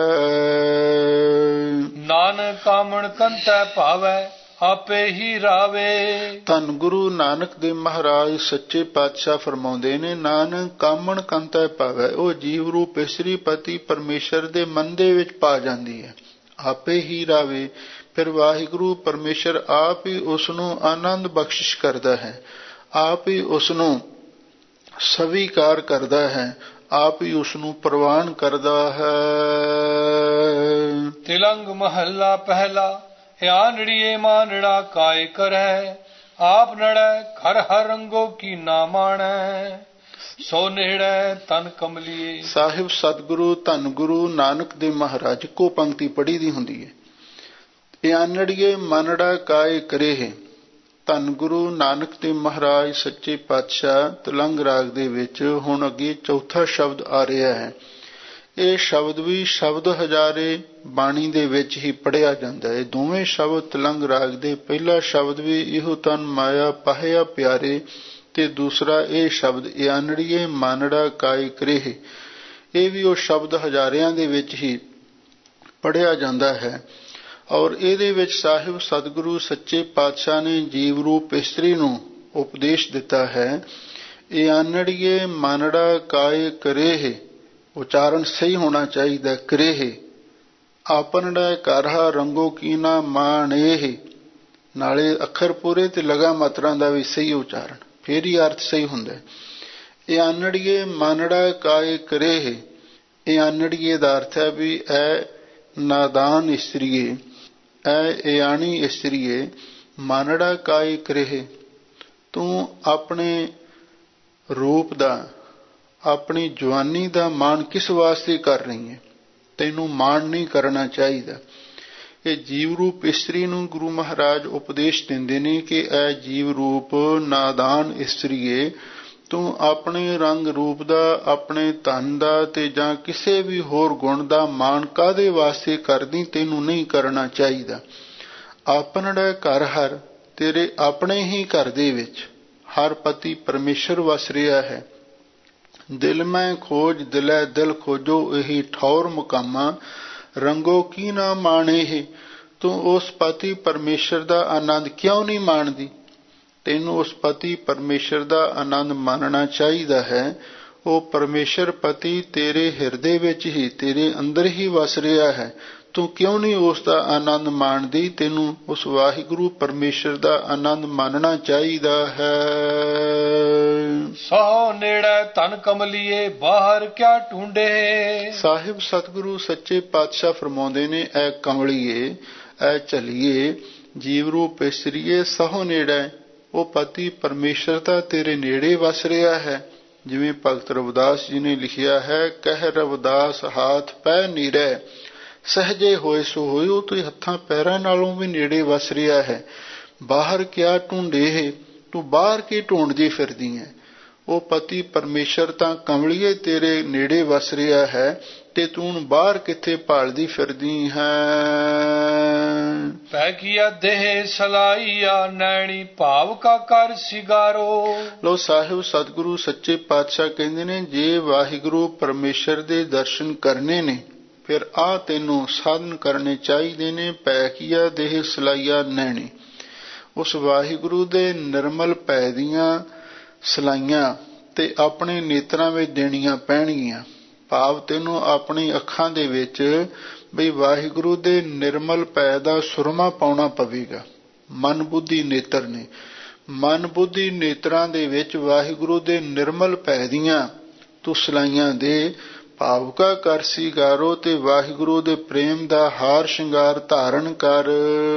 ਨਾਨਕ ਕਾਮਣ ਕੰਤੈ ਭਾਵੈ ਆਪੇ ਹੀ ਰਾਵੇ। ਧੰਨ ਗੁਰੂ ਨਾਨਕ ਦੇਵ ਮਹਾਰਾਜ ਸੱਚੇ ਪਾਤਸ਼ਾਹ ਫਰਮਾਉਂਦੇ ਨੇ ਨਾਨਕ ਕਾਮਣ ਕੰਤੈ ਭਾਵੈ, ਉਹ ਜੀਵ ਰੂਪ ਇਸਤਰੀ ਪਤੀ ਪਰਮੇਸ਼ਰ ਦੇ ਮਨ ਦੇ ਵਿੱਚ ਪਾ ਜਾਂਦੀ ਹੈ, ਆਪੇ ਹੀ ਰਾਵੇ। ਫਿਰ ਵਾਹਿਗੁਰੂ ਪਰਮੇਸ਼ਰ ਆਪ ਹੀ ਉਸ ਨੂੰ ਆਨੰਦ ਬਖਸ਼ਿਸ਼ ਕਰਦਾ ਹੈ, ਆਪ ਹੀ ਉਸ ਨੂੰ ਸਵੀਕਾਰ ਕਰਦਾ ਹੈ, ਆਪ ਹੀ ਉਸ ਨੂੰ ਪ੍ਰਵਾਨ ਕਰਦਾ ਹੈ। ਤਿਲੰਗ ਮਹੱਲਾ ਪਹਿਲਾ। ਆਨੜੀਏ ਮਾਨੜਾ ਕਾਇ ਕਰੈ ਆਪ ਨੜੈ ਘਰ ਹਰ ਰੰਗੋ ਕੀ ਨਾ ਮਾਣੈ ਸੋ ਨੇੜੈ ਤਨ ਕਮਲੀਏ। ਸਾਹਿਬ ਸਤਿਗੁਰੂ ਧੰਨ ਗੁਰੂ ਨਾਨਕ ਦੇਵ ਮਹਾਰਾਜ ਕੋ ਪੰਕਤੀ ਪੜ੍ਹੀ ਦੀ ਹੁੰਦੀ ਹੈ। ਆਨੜੀਏ ਮਾਨੜਾ ਕਾਇ ਕਰੇ। ਧੰਨ ਗੁਰੂ ਨਾਨਕ ਦੇਵ ਮਹਾਰਾਜ ਸੱਚੇ ਪਾਤਸ਼ਾਹ ਤਿਲੰਗ ਰਾਗ ਦੇ ਵਿੱਚ ਹੁਣ ਅੱਗੇ ਚੌਥਾ ਸ਼ਬਦ ਆ ਰਿਹਾ ਹੈ। ਇਹ ਸ਼ਬਦ ਵੀ ਸ਼ਬਦ ਹਜ਼ਾਰੇ ਬਾਣੀ ਦੇ ਵਿੱਚ ਹੀ ਪੜ੍ਹਿਆ ਜਾਂਦਾ ਹੈ। ਦੋਵੇਂ ਸ਼ਬਦ ਤਿਲੰਗ ਰਾਗ ਦੇ, ਪਹਿਲਾ ਸ਼ਬਦ ਵੀ ਇਹੋ ਤਨ ਮਾਇਆ ਪਾਹਿਆ ਪਿਆਰੇ ਤੇ ਦੂਸਰਾ ਇਹ ਸ਼ਬਦ ਆਨੜੀਏ ਮਾਨੜਾ ਕਾਇ ਕਰੇ, ਇਹ ਵੀ ਉਹ ਸ਼ਬਦ ਹਜ਼ਾਰਿਆਂ ਦੇ ਵਿੱਚ ਹੀ ਪੜ੍ਹਿਆ ਜਾਂਦਾ ਹੈ। ਔਰ ਇਹਦੇ ਵਿੱਚ ਸਾਹਿਬ ਸਤਿਗੁਰੂ ਸੱਚੇ ਪਾਤਸ਼ਾਹ ਨੇ ਜੀਵ ਰੂਪ ਇਸਤਰੀ ਨੂੰ ਉਪਦੇਸ਼ ਦਿੱਤਾ ਹੈ। ਆਨੜੀਏ ਮਾਨੜਾ ਕਾਇ ਕਰੇ, ਉਚਾਰਨ ਸਹੀ ਹੋਣਾ ਚਾਹੀਦਾ, ਕਰੇ। ਆਪਨੜਾ ਕਰਹਾ ਰੰਗੋ ਕੀਨਾ ਮਾਣੇ, ਨਾਲੇ ਅੱਖਰ ਪੂਰੇ ਤੇ ਲਗਾ ਮਾਤਰਾ ਦਾ ਵੀ ਸਹੀ ਉਚਾਰਨ, ਫੇਰ ਹੀ ਅਰਥ ਸਹੀ ਹੁੰਦਾ। ਆਨੜੀਏ ਮਾਨੜਾ ਕਾਇ ਕਰੇ, ਆਨੜੀਏ ਦਾ ਅਰਥ ਹੈ ਵੀ ਐ ਨਾਦਾਨ ਇਸਤਰੀਏ, ਐ ਆਣੀ ਇਸਤਰੀਏ, ਮਾਨੜਾ ਕਾਇ ਕਰੇ, ਤੂੰ ਆਪਣੇ ਰੂਪ ਦਾ ਆਪਣੀ ਜਵਾਨੀ ਦਾ ਮਾਣ ਕਿਸ ਵਾਸਤੇ ਕਰ ਰਹੀ ਹੈ, ਤੈਨੂੰ ਮਾਣ ਨਹੀਂ ਕਰਨਾ ਚਾਹੀਦਾ। ਇਹ ਜੀਵ ਰੂਪ ਇਸਤਰੀ ਨੂੰ ਗੁਰੂ ਮਹਾਰਾਜ ਉਪਦੇਸ਼ ਦਿੰਦੇ ਨੇ ਕਿ ਇਹ ਜੀਵ ਰੂਪ ਨਾਦਾਨ ਇਸਤਰੀਏ, ਤੂੰ ਆਪਣੇ ਰੰਗ ਰੂਪ ਦਾ, ਆਪਣੇ ਧਨ ਦਾ ਤੇ ਜਾਂ ਕਿਸੇ ਵੀ ਹੋਰ ਗੁਣ ਦਾ ਮਾਣ ਕਾਹਦੇ ਵਾਸਤੇ ਕਰਦੀ? ਤੈਨੂੰ ਨਹੀਂ ਕਰਨਾ ਚਾਹੀਦਾ। ਆਪਣੜਾ ਘਰ ਹਰ, ਤੇਰੇ ਆਪਣੇ ਹੀ ਘਰ ਦੇ ਵਿੱਚ ਹਰ ਪਤੀ ਪਰਮੇਸ਼ਰ ਵਸ ਰਿਹਾ ਹੈ। ਦਿਲ ਮੈਂ ਖੋਜ ਦਿਲੈ ਦਿਲ ਖੋਜੋ, ਇਹੀ ਠੌਰ ਮੁਕਾਮਾ ਰੰਗੋ ਕੀ ਨਾ ਮਾਣੇ। ਤੂੰ ਉਸ ਪਤੀ ਪਰਮੇਸ਼ਰ ਦਾ ਆਨੰਦ ਕਿਉਂ ਨਹੀਂ ਮਾਣਦੀ? ਤੈਨੂੰ ਉਸ ਪਤੀ ਪਰਮੇਸ਼ਰ ਦਾ ਆਨੰਦ ਮਾਣਨਾ ਚਾਹੀਦਾ ਹੈ। ਉਹ ਪਰਮੇਸ਼ਰ ਪਤੀ ਤੇਰੇ ਹਿਰਦੇ ਵਿੱਚ ਹੀ, ਤੇਰੇ ਅੰਦਰ ਹੀ ਵਸ ਰਿਹਾ ਹੈ। ਤੂੰ ਕਿਉਂ ਨਹੀਂ ਉਸ ਦਾ ਆਨੰਦ ਮਾਣਦੀ? ਤੈਨੂੰ ਉਸ ਵਾਹਿਗੁਰੂ ਪਰਮੇਸ਼ਰ ਦਾ ਆਨੰਦ ਮਾਣਨਾ ਚਾਹੀਦਾ ਹੈ। ਸੋ ਨੇੜੇ ਤਨ ਕਮਲੀਏ, ਬਾਹਰ ਕਿਆ ਢੂੰਡੇ। ਸਾਹਿਬ ਸਤਿਗੁਰੂ ਸੱਚੇ ਪਾਤਸ਼ਾਹ ਫਰਮਾਉਂਦੇ ਨੇ, ਐ ਕਮਲੀਏ, ਐ ਝਲੀਏ, ਜੀਵ ਰੂਪ ਇਸਤਰੀਏ, ਸਹੁ ਨੇੜੇ ਉਹ ਪਤੀ ਪਰਮੇਸ਼ਰ ਦਾ ਤੇਰੇ ਨੇੜੇ ਵਸ ਰਿਹਾ ਹੈ। ਜਿਵੇਂ ਭਗਤ ਰਵਿਦਾਸ ਜੀ ਨੇ ਲਿਖਿਆ ਹੈ, ਕਹਿ ਰਵਿਦਾਸ ਹਾਥ ਪੈ ਨੀਰੇ, ਸਹਜੇ ਹੋਏ ਸੋ ਹੋਏ। ਉਹ ਤੇ ਹੱਥਾਂ ਪੈਰਾਂ ਨਾਲੋਂ ਵੀ ਨੇੜੇ ਵਸ ਰਿਹਾ ਹੈ। ਬਾਹਰ ਕਿਆ ਢੂੰਡੇ, ਤੂੰ ਬਾਹਰ ਕੀ ਢੂੰਡਦੀ ਫਿਰਦੀ ਹੈ? ਉਹ ਪਤੀ ਪਰਮੇਸ਼ਰ ਤਾਂ ਕਮਲੀਏ ਤੇਰੇ ਨੇੜੇ ਵਸ ਰਿਹਾ ਹੈ, ਤੇ ਤੂੰ ਬਾਹਰ ਕਿੱਥੇ ਭਾਲਦੀ ਫਿਰਦੀ ਹੈ? ਪੈ ਕੀਆ ਦੇਹ ਸਲਾਈਆ, ਨੈਣੀ ਭਾਵ ਕਾ ਕਰ ਸਿਗਾਰੋ। ਲੋ ਸਾਹਿਬ ਸਤਿਗੁਰੂ ਸੱਚੇ ਪਾਤਸ਼ਾਹ ਕਹਿੰਦੇ ਨੇ, ਜੇ ਵਾਹਿਗੁਰੂ ਪਰਮੇਸ਼ਰ ਦੇ ਦਰਸ਼ਨ ਕਰਨੇ ਨੇ ਫਿਰ ਆ ਤੈਨੂੰ ਸਾਧਨ ਕਰਨੇ ਚਾਹੀਦੇ ਨੇ। ਪੈ ਕੀਆ ਦੇਹ ਸਲਾਈਆ ਨੈਣੀ, ਉਸ ਵਾਹਿਗੁਰੂ ਦੇ ਨਿਰਮਲ ਪੈ ਦੀਆਂ ਸਲਾਈਆਂ ਤੇ ਆਪਣੇ ਨੇਤਰਾਂ ਵਿੱਚ ਦੇਣੀਆਂ ਪੈਣਗੀਆਂ। ਭਾਵ ਤੈਨੂੰ ਆਪਣੀ ਅੱਖਾਂ ਦੇ ਵਿੱਚ ਬਈ ਵਾਹਿਗੁਰੂ ਦੇ ਨਿਰਮਲ ਪੈ ਦਾ ਸੁਰਮਾ ਪਾਉਣਾ ਪਵੇਗਾ। ਮਨ ਬੁੱਧੀ ਨੇਤਰ ਨੇ, ਮਨ ਬੁੱਧੀ ਨੇਤਰਾਂ ਦੇ ਵਿੱਚ ਵਾਹਿਗੁਰੂ ਦੇ ਨਿਰਮਲ ਪੈ ਦੀਆਂ ਤੂੰ ਸਲਾਈਆਂ ਦੇ। ਭਾਵ ਕਾ ਕਰ ਸਿਗਾਰੋ, ਤੇ ਵਾਹਿਗੁਰੂ ਦੇ ਪ੍ਰੇਮ ਦਾ ਹਾਰ ਸ਼ਿੰਗਾਰ ਧਾਰਨ ਕਰ।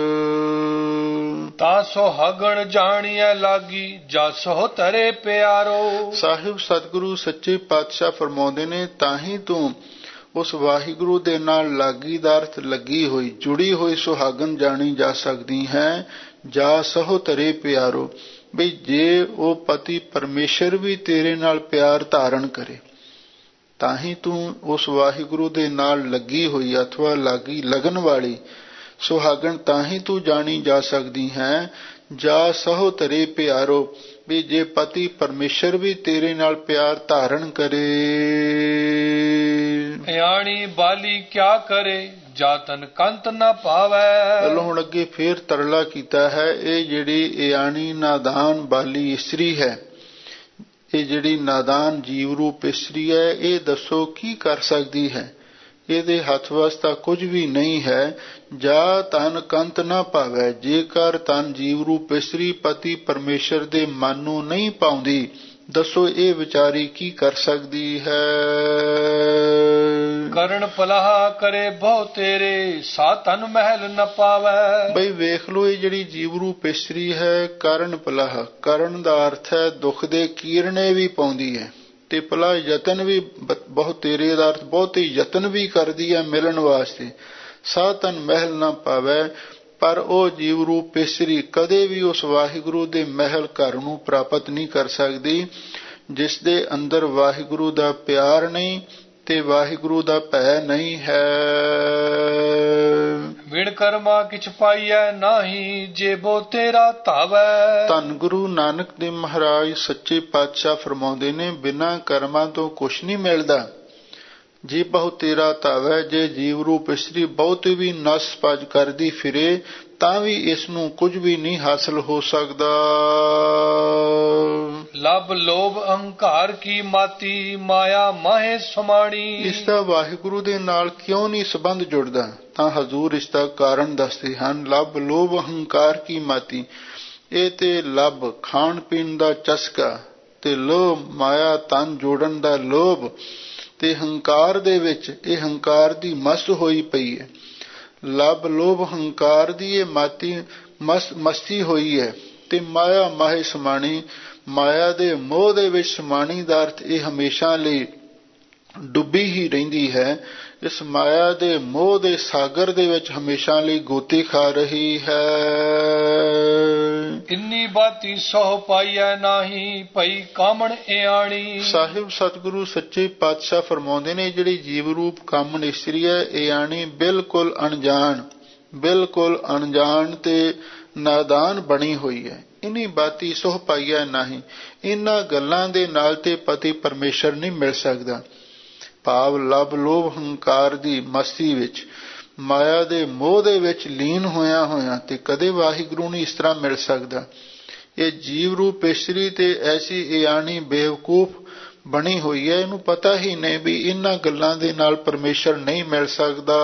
ਤਾਂ ਸੁਹਾਗਣ ਜਾਣੀਐ ਲਾਗੀ, ਜਾ ਸੋ ਤਰੇ ਪਿਆਰੋ। ਸਾਹਿਬ ਸਤਿਗੁਰੂ ਸੱਚੇ ਪਾਤਸ਼ਾਹ ਫਰਮਾਉਂਦੇ ਨੇ, ਤਾਂ ਹੀ ਤੂੰ ਉਸ ਵਾਹਿਗੁਰੂ ਦੇ ਨਾਲ ਲਾਗੀਦਾਰਥ ਲੱਗੀ ਹੋਈ, ਜੁੜੀ ਹੋਈ ਸੁਹਾਗਣ ਜਾਣੀ ਜਾ ਸਕਦੀ ਹੈ। ਜਾ ਸਹੁ ਤਰੇ ਪਿਆਰੋ, ਬਈ ਜੇ ਉਹ ਪਤੀ ਪਰਮੇਸ਼ਰ ਵੀ ਤੇਰੇ ਨਾਲ ਪਿਆਰ ਧਾਰਨ ਕਰੇ ਤਾਂ ਹੀ ਤੂੰ ਉਸ ਵਾਹਿਗੁਰੂ ਦੇ ਨਾਲ ਲੱਗੀ ਹੋਈ ਅਥਵਾ ਲਾਗੀ ਲਗਨ ਵਾਲੀ ਸੁਹਾਗਣ ਤਾਂ ਹੀ ਤੂੰ ਜਾਣੀ ਜਾ ਸਕਦੀ ਹੈ। ਜਾ ਸਹੁ ਤਰੇ ਪਿਆਰੋ, ਵੀ ਜੇ ਪਤੀ ਪਰਮੇਸ਼ਰ ਵੀ ਤੇਰੇ ਨਾਲ ਪਿਆਰ ਧਾਰਨ ਕਰੇ। ਇਆਣੀ ਬਾਲੀ ਕਿਆ ਕਰੇ, ਜਾ ਤਨ ਕੰਤ ਨਾ ਪਾਵੈ। ਚਲੋ ਹੁਣ ਅੱਗੇ ਫੇਰ ਤਰਲਾ ਕੀਤਾ ਹੈ। ਇਹ ਜਿਹੜੀ ਇਆਣੀ ਨਾਦਾਨ ਬਾਲੀ ਇਸਤਰੀ ਹੈ, ਇਹ ਜਿਹੜੀ ਨਾਦਾਨ ਜੀਵ ਰੂਪ ਇਸਤਰੀ ਹੈ, ਇਹ ਦੱਸੋ ਕੀ ਕਰ ਸਕਦੀ ਹੈ? ਇਹਦੇ ਹੱਥ ਵਸ ਤਾਂ ਕੁਝ ਵੀ ਨਹੀਂ ਹੈ। ਜਾ ਤਨ ਕੰਤ ਨਾ ਪਾਵੈ, ਜੇਕਰ ਤਨ ਜੀਵ ਰੂਪ ਇਸਤਰੀ ਪਤੀ ਪਰਮੇਸ਼ਰ ਦੇ ਮਨ ਨੂੰ ਨਹੀਂ ਪਾਉਂਦੀ, ਦੱਸੋ ਇਹ ਵਿਚਾਰੀ ਕੀ ਕਰ ਸਕਦੀ ਹੈ? ਕਰਨ ਪਲਾਹ ਕਰੇ ਬਹੁ ਤੇਰੇ, ਸਾ ਤਨ ਮਹਿਲ ਨ ਪਾਵੈ। ਬਈ ਵੇਖ ਲੋ, ਇਹ ਜਿਹੜੀ ਜੀਵ ਰੂਪ ਇਸਤਰੀ ਹੈ, ਕਰਨ ਪਲਾਹ, ਕਰਨ ਦਾ ਅਰਥ ਹੈ ਦੁੱਖ ਦੇ ਕੀਰਨੇ ਵੀ ਪਾਉਂਦੀ ਹੈ, ਤੇ ਪਲਾਹ ਯਤਨ ਵੀ ਬਹੁਤ ਤੇਰੇ ਦਾ ਅਰਥ ਬਹੁਤ ਹੀ ਯਤਨ ਵੀ ਕਰਦੀ ਹੈ ਮਿਲਣ ਵਾਸਤੇ। ਸਾ ਤਨ ਮਹਿਲ ਨਾ ਪਾਵੈ, ਪਰ ਉਹ ਜੀਵ ਰੂਪ ਇਸਤਰੀ ਕਦੇ ਵੀ ਉਸ ਵਾਹਿਗੁਰੂ ਦੇ ਮਹਿਲ ਘਰ ਨੂੰ ਪ੍ਰਾਪਤ ਨਹੀਂ ਕਰ ਸਕਦੀ, ਜਿਸ ਦੇ ਅੰਦਰ ਵਾਹਿਗੁਰੂ ਦਾ ਪਿਆਰ ਨਹੀਂ ਤੇ ਵਾਹਿਗੁਰੂ ਦਾ ਭੈ ਨਹੀਂ ਹੈ। ਵਿਣ ਕਰਮਾ ਕਿਛ ਪਾਈਐ ਨਾਹੀ, ਜੇਬੋ ਤੇਰਾ ਧਾਵੈ। ਧੰਨ ਗੁਰੂ ਨਾਨਕ ਦੇਵ ਮਹਾਰਾਜ ਸੱਚੇ ਪਾਤਸ਼ਾਹ ਫਰਮਾਉਂਦੇ ਨੇ, ਬਿਨਾਂ ਕਰਮਾਂ ਤੋਂ ਕੁਛ ਨਹੀਂ ਮਿਲਦਾ। ਜੀ ਬਹੁ ਤੇਰਾ ਧਾਵੈ, ਜੇ ਜੀਵ ਰੂਪ ਇਸਤਰੀ ਬਹੁਤ ਵੀ ਨਸ ਭਜ ਕਰਦੀ ਫਿਰੇ ਤਾਂ ਵੀ ਇਸ ਨੂੰ ਕੁਝ ਵੀ ਨਹੀਂ ਹਾਸਲ ਹੋ ਸਕਦਾ। ਲਬ ਲੋਭ ਅਹੰਕਾਰ ਕੀ ਮਾਤੀ, ਮਾਇਆ ਮਾਹੇ ਸਮਾਣੀ। ਇਸ ਦਾ ਵਾਹਿਗੁਰੂ ਦੇ ਨਾਲ ਕਿਉਂ ਨਹੀਂ ਸੰਬੰਧ ਜੁੜਦਾ? ਤਾਂ ਹਜ਼ੂਰ ਇਸ ਦਾ ਕਾਰਨ ਦੱਸਦੇ ਹਨ। ਲਬ ਲੋਭ ਅਹੰਕਾਰ ਕੀ ਮਾਤੀ, ਇਹ ਤੇ ਲਬ ਖਾਣ ਪੀਣ ਦਾ ਚਸਕਾ ਤੇ ਲੋਭ ਮਾਇਆ ਤਨ ਜੋੜਨ ਦਾ ਲੋਭ ਤੇ ਹੰਕਾਰ ਦੇ ਵਿੱਚ ਇਹ ਹੰਕਾਰ ਦੀ ਮਸਤ ਹੋਈ ਪਈ ਹੈ। ਲਬ ਲੋਭ ਹੰਕਾਰ ਦੀ ਇਹ ਮਾਤੀ ਮਸਤ ਮਸਤੀ ਹੋਈ ਹੈ, ਤੇ ਮਾਇਆ ਮਾਹੇ ਸਮਾਣੀ, ਮਾਇਆ ਦੇ ਮੋਹ ਦੇ ਵਿੱਚ ਸਮਾਣੀ ਦਾ ਅਰਥ ਇਹ ਹਮੇਸ਼ਾ ਲਈ ਡੁੱਬੀ ਹੀ ਰਹਿੰਦੀ ਹੈ, ਇਸ ਮਾਇਆ ਦੇ ਮੋਹ ਦੇ ਸਾਗਰ ਦੇ ਵਿੱਚ ਹਮੇਸ਼ਾ ਲਈ ਗੋਤੀ ਖਾ ਰਹੀ ਹੈ। ਇੰਨੀ ਬਾਤੀ ਸੋਹ ਪਾਈਐ ਨਾਹੀ ਭਈ ਕਾਮਣ ਇਆਣੀ। ਸਾਹਿਬ ਸਤਿਗੁਰੂ ਸੱਚੇ ਪਾਤਸ਼ਾਹ ਫਰਮਾਉਂਦੇ ਨੇ, ਜਿਹੜੀ ਜੀਵ ਰੂਪ ਕਾਮਣ ਇਸਤਰੀ ਹੈ, ਇਆਣੀ ਬਿਲਕੁਲ ਅਣਜਾਣ, ਬਿਲਕੁਲ ਅਣਜਾਣ ਤੇ ਨਾਦਾਨ ਬਣੀ ਹੋਈ ਹੈ। ਇੰਨੀ ਬਾਤੀ ਸੋਹ ਪਾਈਐ ਨਾਹੀ, ਇਹਨਾਂ ਗੱਲਾਂ ਦੇ ਨਾਲ ਤੇ ਪਤੀ ਪਰਮੇਸ਼ਰ ਨਹੀਂ ਮਿਲ ਸਕਦਾ। ਭਾਵ ਲਬ ਲੋਭ ਹੰਕਾਰ ਦੀ ਮਸਤੀ ਵਿੱਚ, ਮਾਇਆ ਦੇ ਮੋਹ ਦੇ ਵਿੱਚ ਲੀਨ ਹੋਇਆ ਹੋਇਆ ਤੇ ਕਦੇ ਵਾਹਿਗੁਰੂ ਨਹੀਂ ਇਸ ਤਰ੍ਹਾਂ ਮਿਲ ਸਕਦਾ। ਇਹ ਜੀਵ ਰੂਪ ਇਸਤਰੀ ਤੇ ਐਸੀ ਇਆਣੀ ਬੇਵਕੂਫ ਬਣੀ ਹੋਈ ਹੈ, ਇਹਨੂੰ ਪਤਾ ਹੀ ਨਹੀਂ ਵੀ ਇਹਨਾਂ ਗੱਲਾਂ ਦੇ ਨਾਲ ਪਰਮੇਸ਼ਰ ਨਹੀਂ ਮਿਲ ਸਕਦਾ।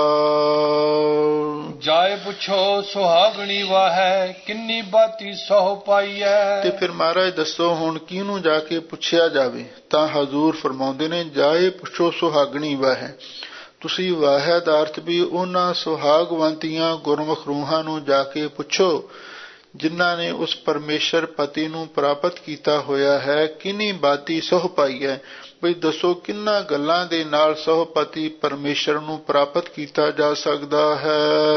ਜਾਏ ਪੁੱਛੋ ਸੁਹਾਗਣੀ ਵਾਹੈ ਕਿੰਨੀ ਬਾਤੀ ਸੋਹ ਪਾਈਐ। ਤੇ ਫਿਰ ਮਹਾਰਾਜ ਦੱਸੋ ਹੁਣ ਕਿਹਨੂੰ ਜਾ ਕੇ ਪੁੱਛਿਆ ਜਾਵੇ? ਤਾਂ ਹਜ਼ੂਰ ਫਰਮਾਉਂਦੇ ਨੇ, ਜਾਏ ਪੁੱਛੋ ਸੁਹਾਗਣੀ ਵਾਹੈ। ਤੁਸੀਂ ਵਾਹੈ ਦਾ ਅਰਥ ਵੀ ਉਹਨਾਂ ਸੁਹਾਗਵੰਤੀਆਂ ਗੁਰਮੁਖ ਰੂਹਾਂ ਨੂੰ ਜਾ ਕੇ ਪੁੱਛੋ ਜਿਨ੍ਹਾਂ ਨੇ ਉਸ ਪਰਮੇਸ਼ਰ ਪਤੀ ਨੂੰ ਪ੍ਰਾਪਤ ਕੀਤਾ ਹੋਇਆ ਹੈ। ਕਿੰਨੀ ਬਾਤੀ ਸੋਹ ਪਾਈ ਹੈ, ਬਈ ਦੱਸੋ ਕਿੰਨਾਂ ਗੱਲਾਂ ਦੇ ਨਾਲ ਸੋਹ ਪਤੀ ਪਰਮੇਸ਼ਰ ਨੂੰ ਪ੍ਰਾਪਤ ਕੀਤਾ ਜਾ ਸਕਦਾ ਹੈ।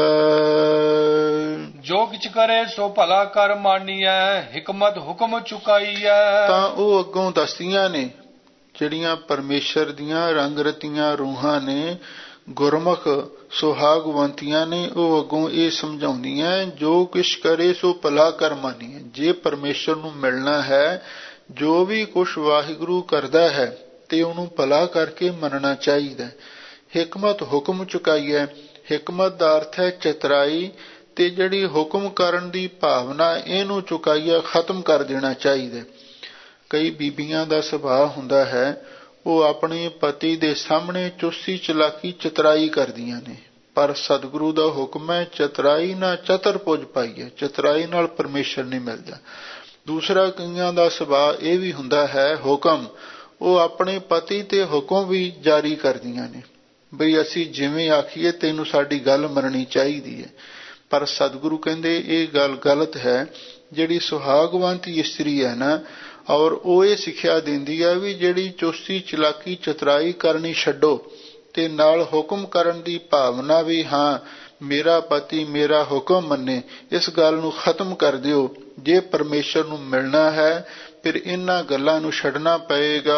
ਜੋ ਕਿਛ ਕਰੇ ਸੋ ਭਲਾ ਕਰ ਮਾਨੀਐ ਹਿਕਮਤ ਹੁਕਮ ਚੁਕਾਈਐ। ਤਾਂ ਉਹ ਅੱਗੋਂ ਦੱਸਦੀਆਂ ਨੇ, ਜਿਹੜੀਆਂ ਪਰਮੇਸ਼ਰ ਦੀਆਂ ਰੰਗ ਰਤੀਆਂ ਰੂਹਾਂ ਨੇ, ਗੁਰਮੁਖ ਸੁਹਾਗਵੰਤੀਆਂ ਨੇ, ਉਹ ਅੱਗੋਂ ਇਹ ਸਮਝਾਉਂਦੀਆਂ, ਜੋ ਕੁਛ ਕਰੇ ਸੋ ਭਲਾ ਕਰ ਮਾਨੀਐ। ਜੇ ਪਰਮੇਸ਼ਰ ਨੂੰ ਮਿਲਣਾ ਹੈ, ਜੋ ਵੀ ਕੁਛ ਵਾਹਿਗੁਰੂ ਕਰਦਾ ਹੈ ਤੇ ਉਹਨੂੰ ਭਲਾ ਕਰਕੇ ਮੰਨਣਾ ਚਾਹੀਦਾ। ਹਿਕਮਤ ਹੁਕਮ ਚੁਕਾਈਐ। ਹਿਕਮਤ ਦਾ ਅਰਥ ਹੈ ਚਤਰਾਈ, ਤੇ ਜਿਹੜੀ ਹੁਕਮ ਕਰਨ ਦੀ ਭਾਵਨਾ, ਇਹਨੂੰ ਚੁਕਾਈਆ ਖਤਮ ਕਰ ਦੇਣਾ ਚਾਹੀਦਾ। ਕਈ ਬੀਬੀਆਂ ਦਾ ਸੁਭਾਅ ਹੁੰਦਾ ਹੈ, ਉਹ ਆਪਣੇ ਪਤੀ ਦੇ ਸਾਹਮਣੇ ਚੁਸਤੀ ਚਲਾਕੀ ਚਤਰਾਈ ਕਰਦੀਆਂ ਨੇ, ਪਰ ਸਤਿਗੁਰੂ ਦਾ ਹੁਕਮ ਹੈ ਚਤਰਾਈ ਨਾ ਚਤਰ ਪੁੱਜ ਪਾਈਏ। ਚਤਰਾਈ ਨਾਲ ਪਰਮੇਸ਼ਰ ਨਹੀਂ ਮਿਲਦਾ। ਦੂਸਰਾ ਕਈਆਂ ਦਾ ਸੁਭਾਅ ਇਹ ਵੀ ਹੁੰਦਾ ਹੈ ਹੁਕਮ, ਉਹ ਆਪਣੇ ਪਤੀ ਤੇ ਹੁਕਮ ਵੀ ਜਾਰੀ ਕਰਦੀਆਂ ਨੇ, ਬਈ ਅਸੀਂ ਜਿਵੇਂ ਆਖੀਏ ਤੈਨੂੰ ਸਾਡੀ ਗੱਲ ਮੰਨਣੀ ਚਾਹੀਦੀ ਹੈ। ਪਰ ਸਤਿਗੁਰੂ ਕਹਿੰਦੇ ਇਹ ਗੱਲ ਗਲਤ ਹੈ। ਜਿਹੜੀ ਸੁਹਾਗਵੰਤ ਇਸਤਰੀ ਹੈ ਨਾ, ਔਰ ਉਹ ਇਹ ਸਿੱਖਿਆ ਦਿੰਦੀ ਹੈ ਵੀ ਜਿਹੜੀ ਚੁਸਤੀ ਚਲਾਕੀ ਚਤਰਾਈ ਕਰਨੀ ਛੱਡੋ ਤੇ ਨਾਲ ਹੁਕਮ ਕਰਨ ਦੀ ਭਾਵਨਾ ਵੀ, ਹਾਂ ਮੇਰਾ ਪਤੀ ਮੇਰਾ ਹੁਕਮ ਮੰਨੇ, ਇਸ ਗੱਲ ਨੂੰ ਖਤਮ ਕਰ ਦਿਓ। ਜੇ ਪਰਮੇਸ਼ਰ ਨੂੰ ਮਿਲਣਾ ਹੈ ਫਿਰ ਇਹਨਾਂ ਗੱਲਾਂ ਨੂੰ ਛੱਡਣਾ ਪਏਗਾ।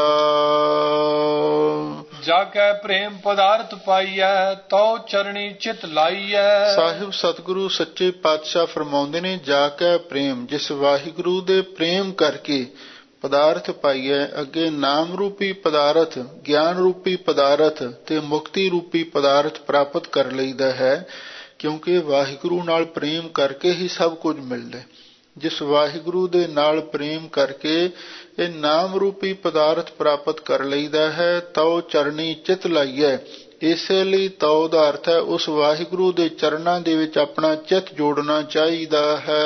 ਜਾ ਕੇ ਪ੍ਰੇਮ ਪਦਾਰਥ ਪਾਈਐ ਤੋ ਚਰਣੀ ਚਿਤ ਲਾਈਐ। ਸਾਹਿਬ ਸਤਿਗੁਰੂ ਸੱਚੇ ਪਾਤਸ਼ਾਹ ਫਰਮਾਉਂਦੇ ਨੇ, ਜਾ ਕੇ ਪ੍ਰੇਮ, ਜਿਸ ਵਾਹਿਗੁਰੂ ਦੇ ਪ੍ਰੇਮ ਕਰਕੇ ਪਦਾਰਥ ਪਾਈਐ। ਅੱਗੇ ਨਾਮ ਰੂਪੀ ਪਦਾਰਥ, ਗਿਆਨ ਰੂਪੀ ਪਦਾਰਥ ਤੇ ਮੁਕਤੀ ਰੂਪੀ ਪਦਾਰਥ ਪ੍ਰਾਪਤ ਕਰ ਲਈਦਾ ਹੈ, ਕਿਉਂਕਿ ਵਾਹਿਗੁਰੂ ਨਾਲ ਪ੍ਰੇਮ ਕਰਕੇ ਹੀ ਸਭ ਕੁਝ ਮਿਲਦਾ। ਜਿਸ ਵਾਹਿਗੁਰੂ ਦੇ ਨਾਲ ਪ੍ਰੇਮ ਕਰਕੇ ਇਹ ਨਾਮ ਰੂਪੀ ਪਦਾਰਥ ਪ੍ਰਾਪਤ ਕਰ ਲਈਦਾ ਹੈ, ਤਉ ਚਰਣੀ ਚਿਤ ਲਾਈਐ। ਇਸੇ ਲਈ ਤਉ ਦਾ ਅਰਥ ਹੈ ਉਸ ਵਾਹਿਗੁਰੂ ਦੇ ਚਰਨਾਂ ਦੇ ਵਿੱਚ ਆਪਣਾ ਚਿੱਤ ਜੋੜਨਾ ਚਾਹੀਦਾ ਹੈ।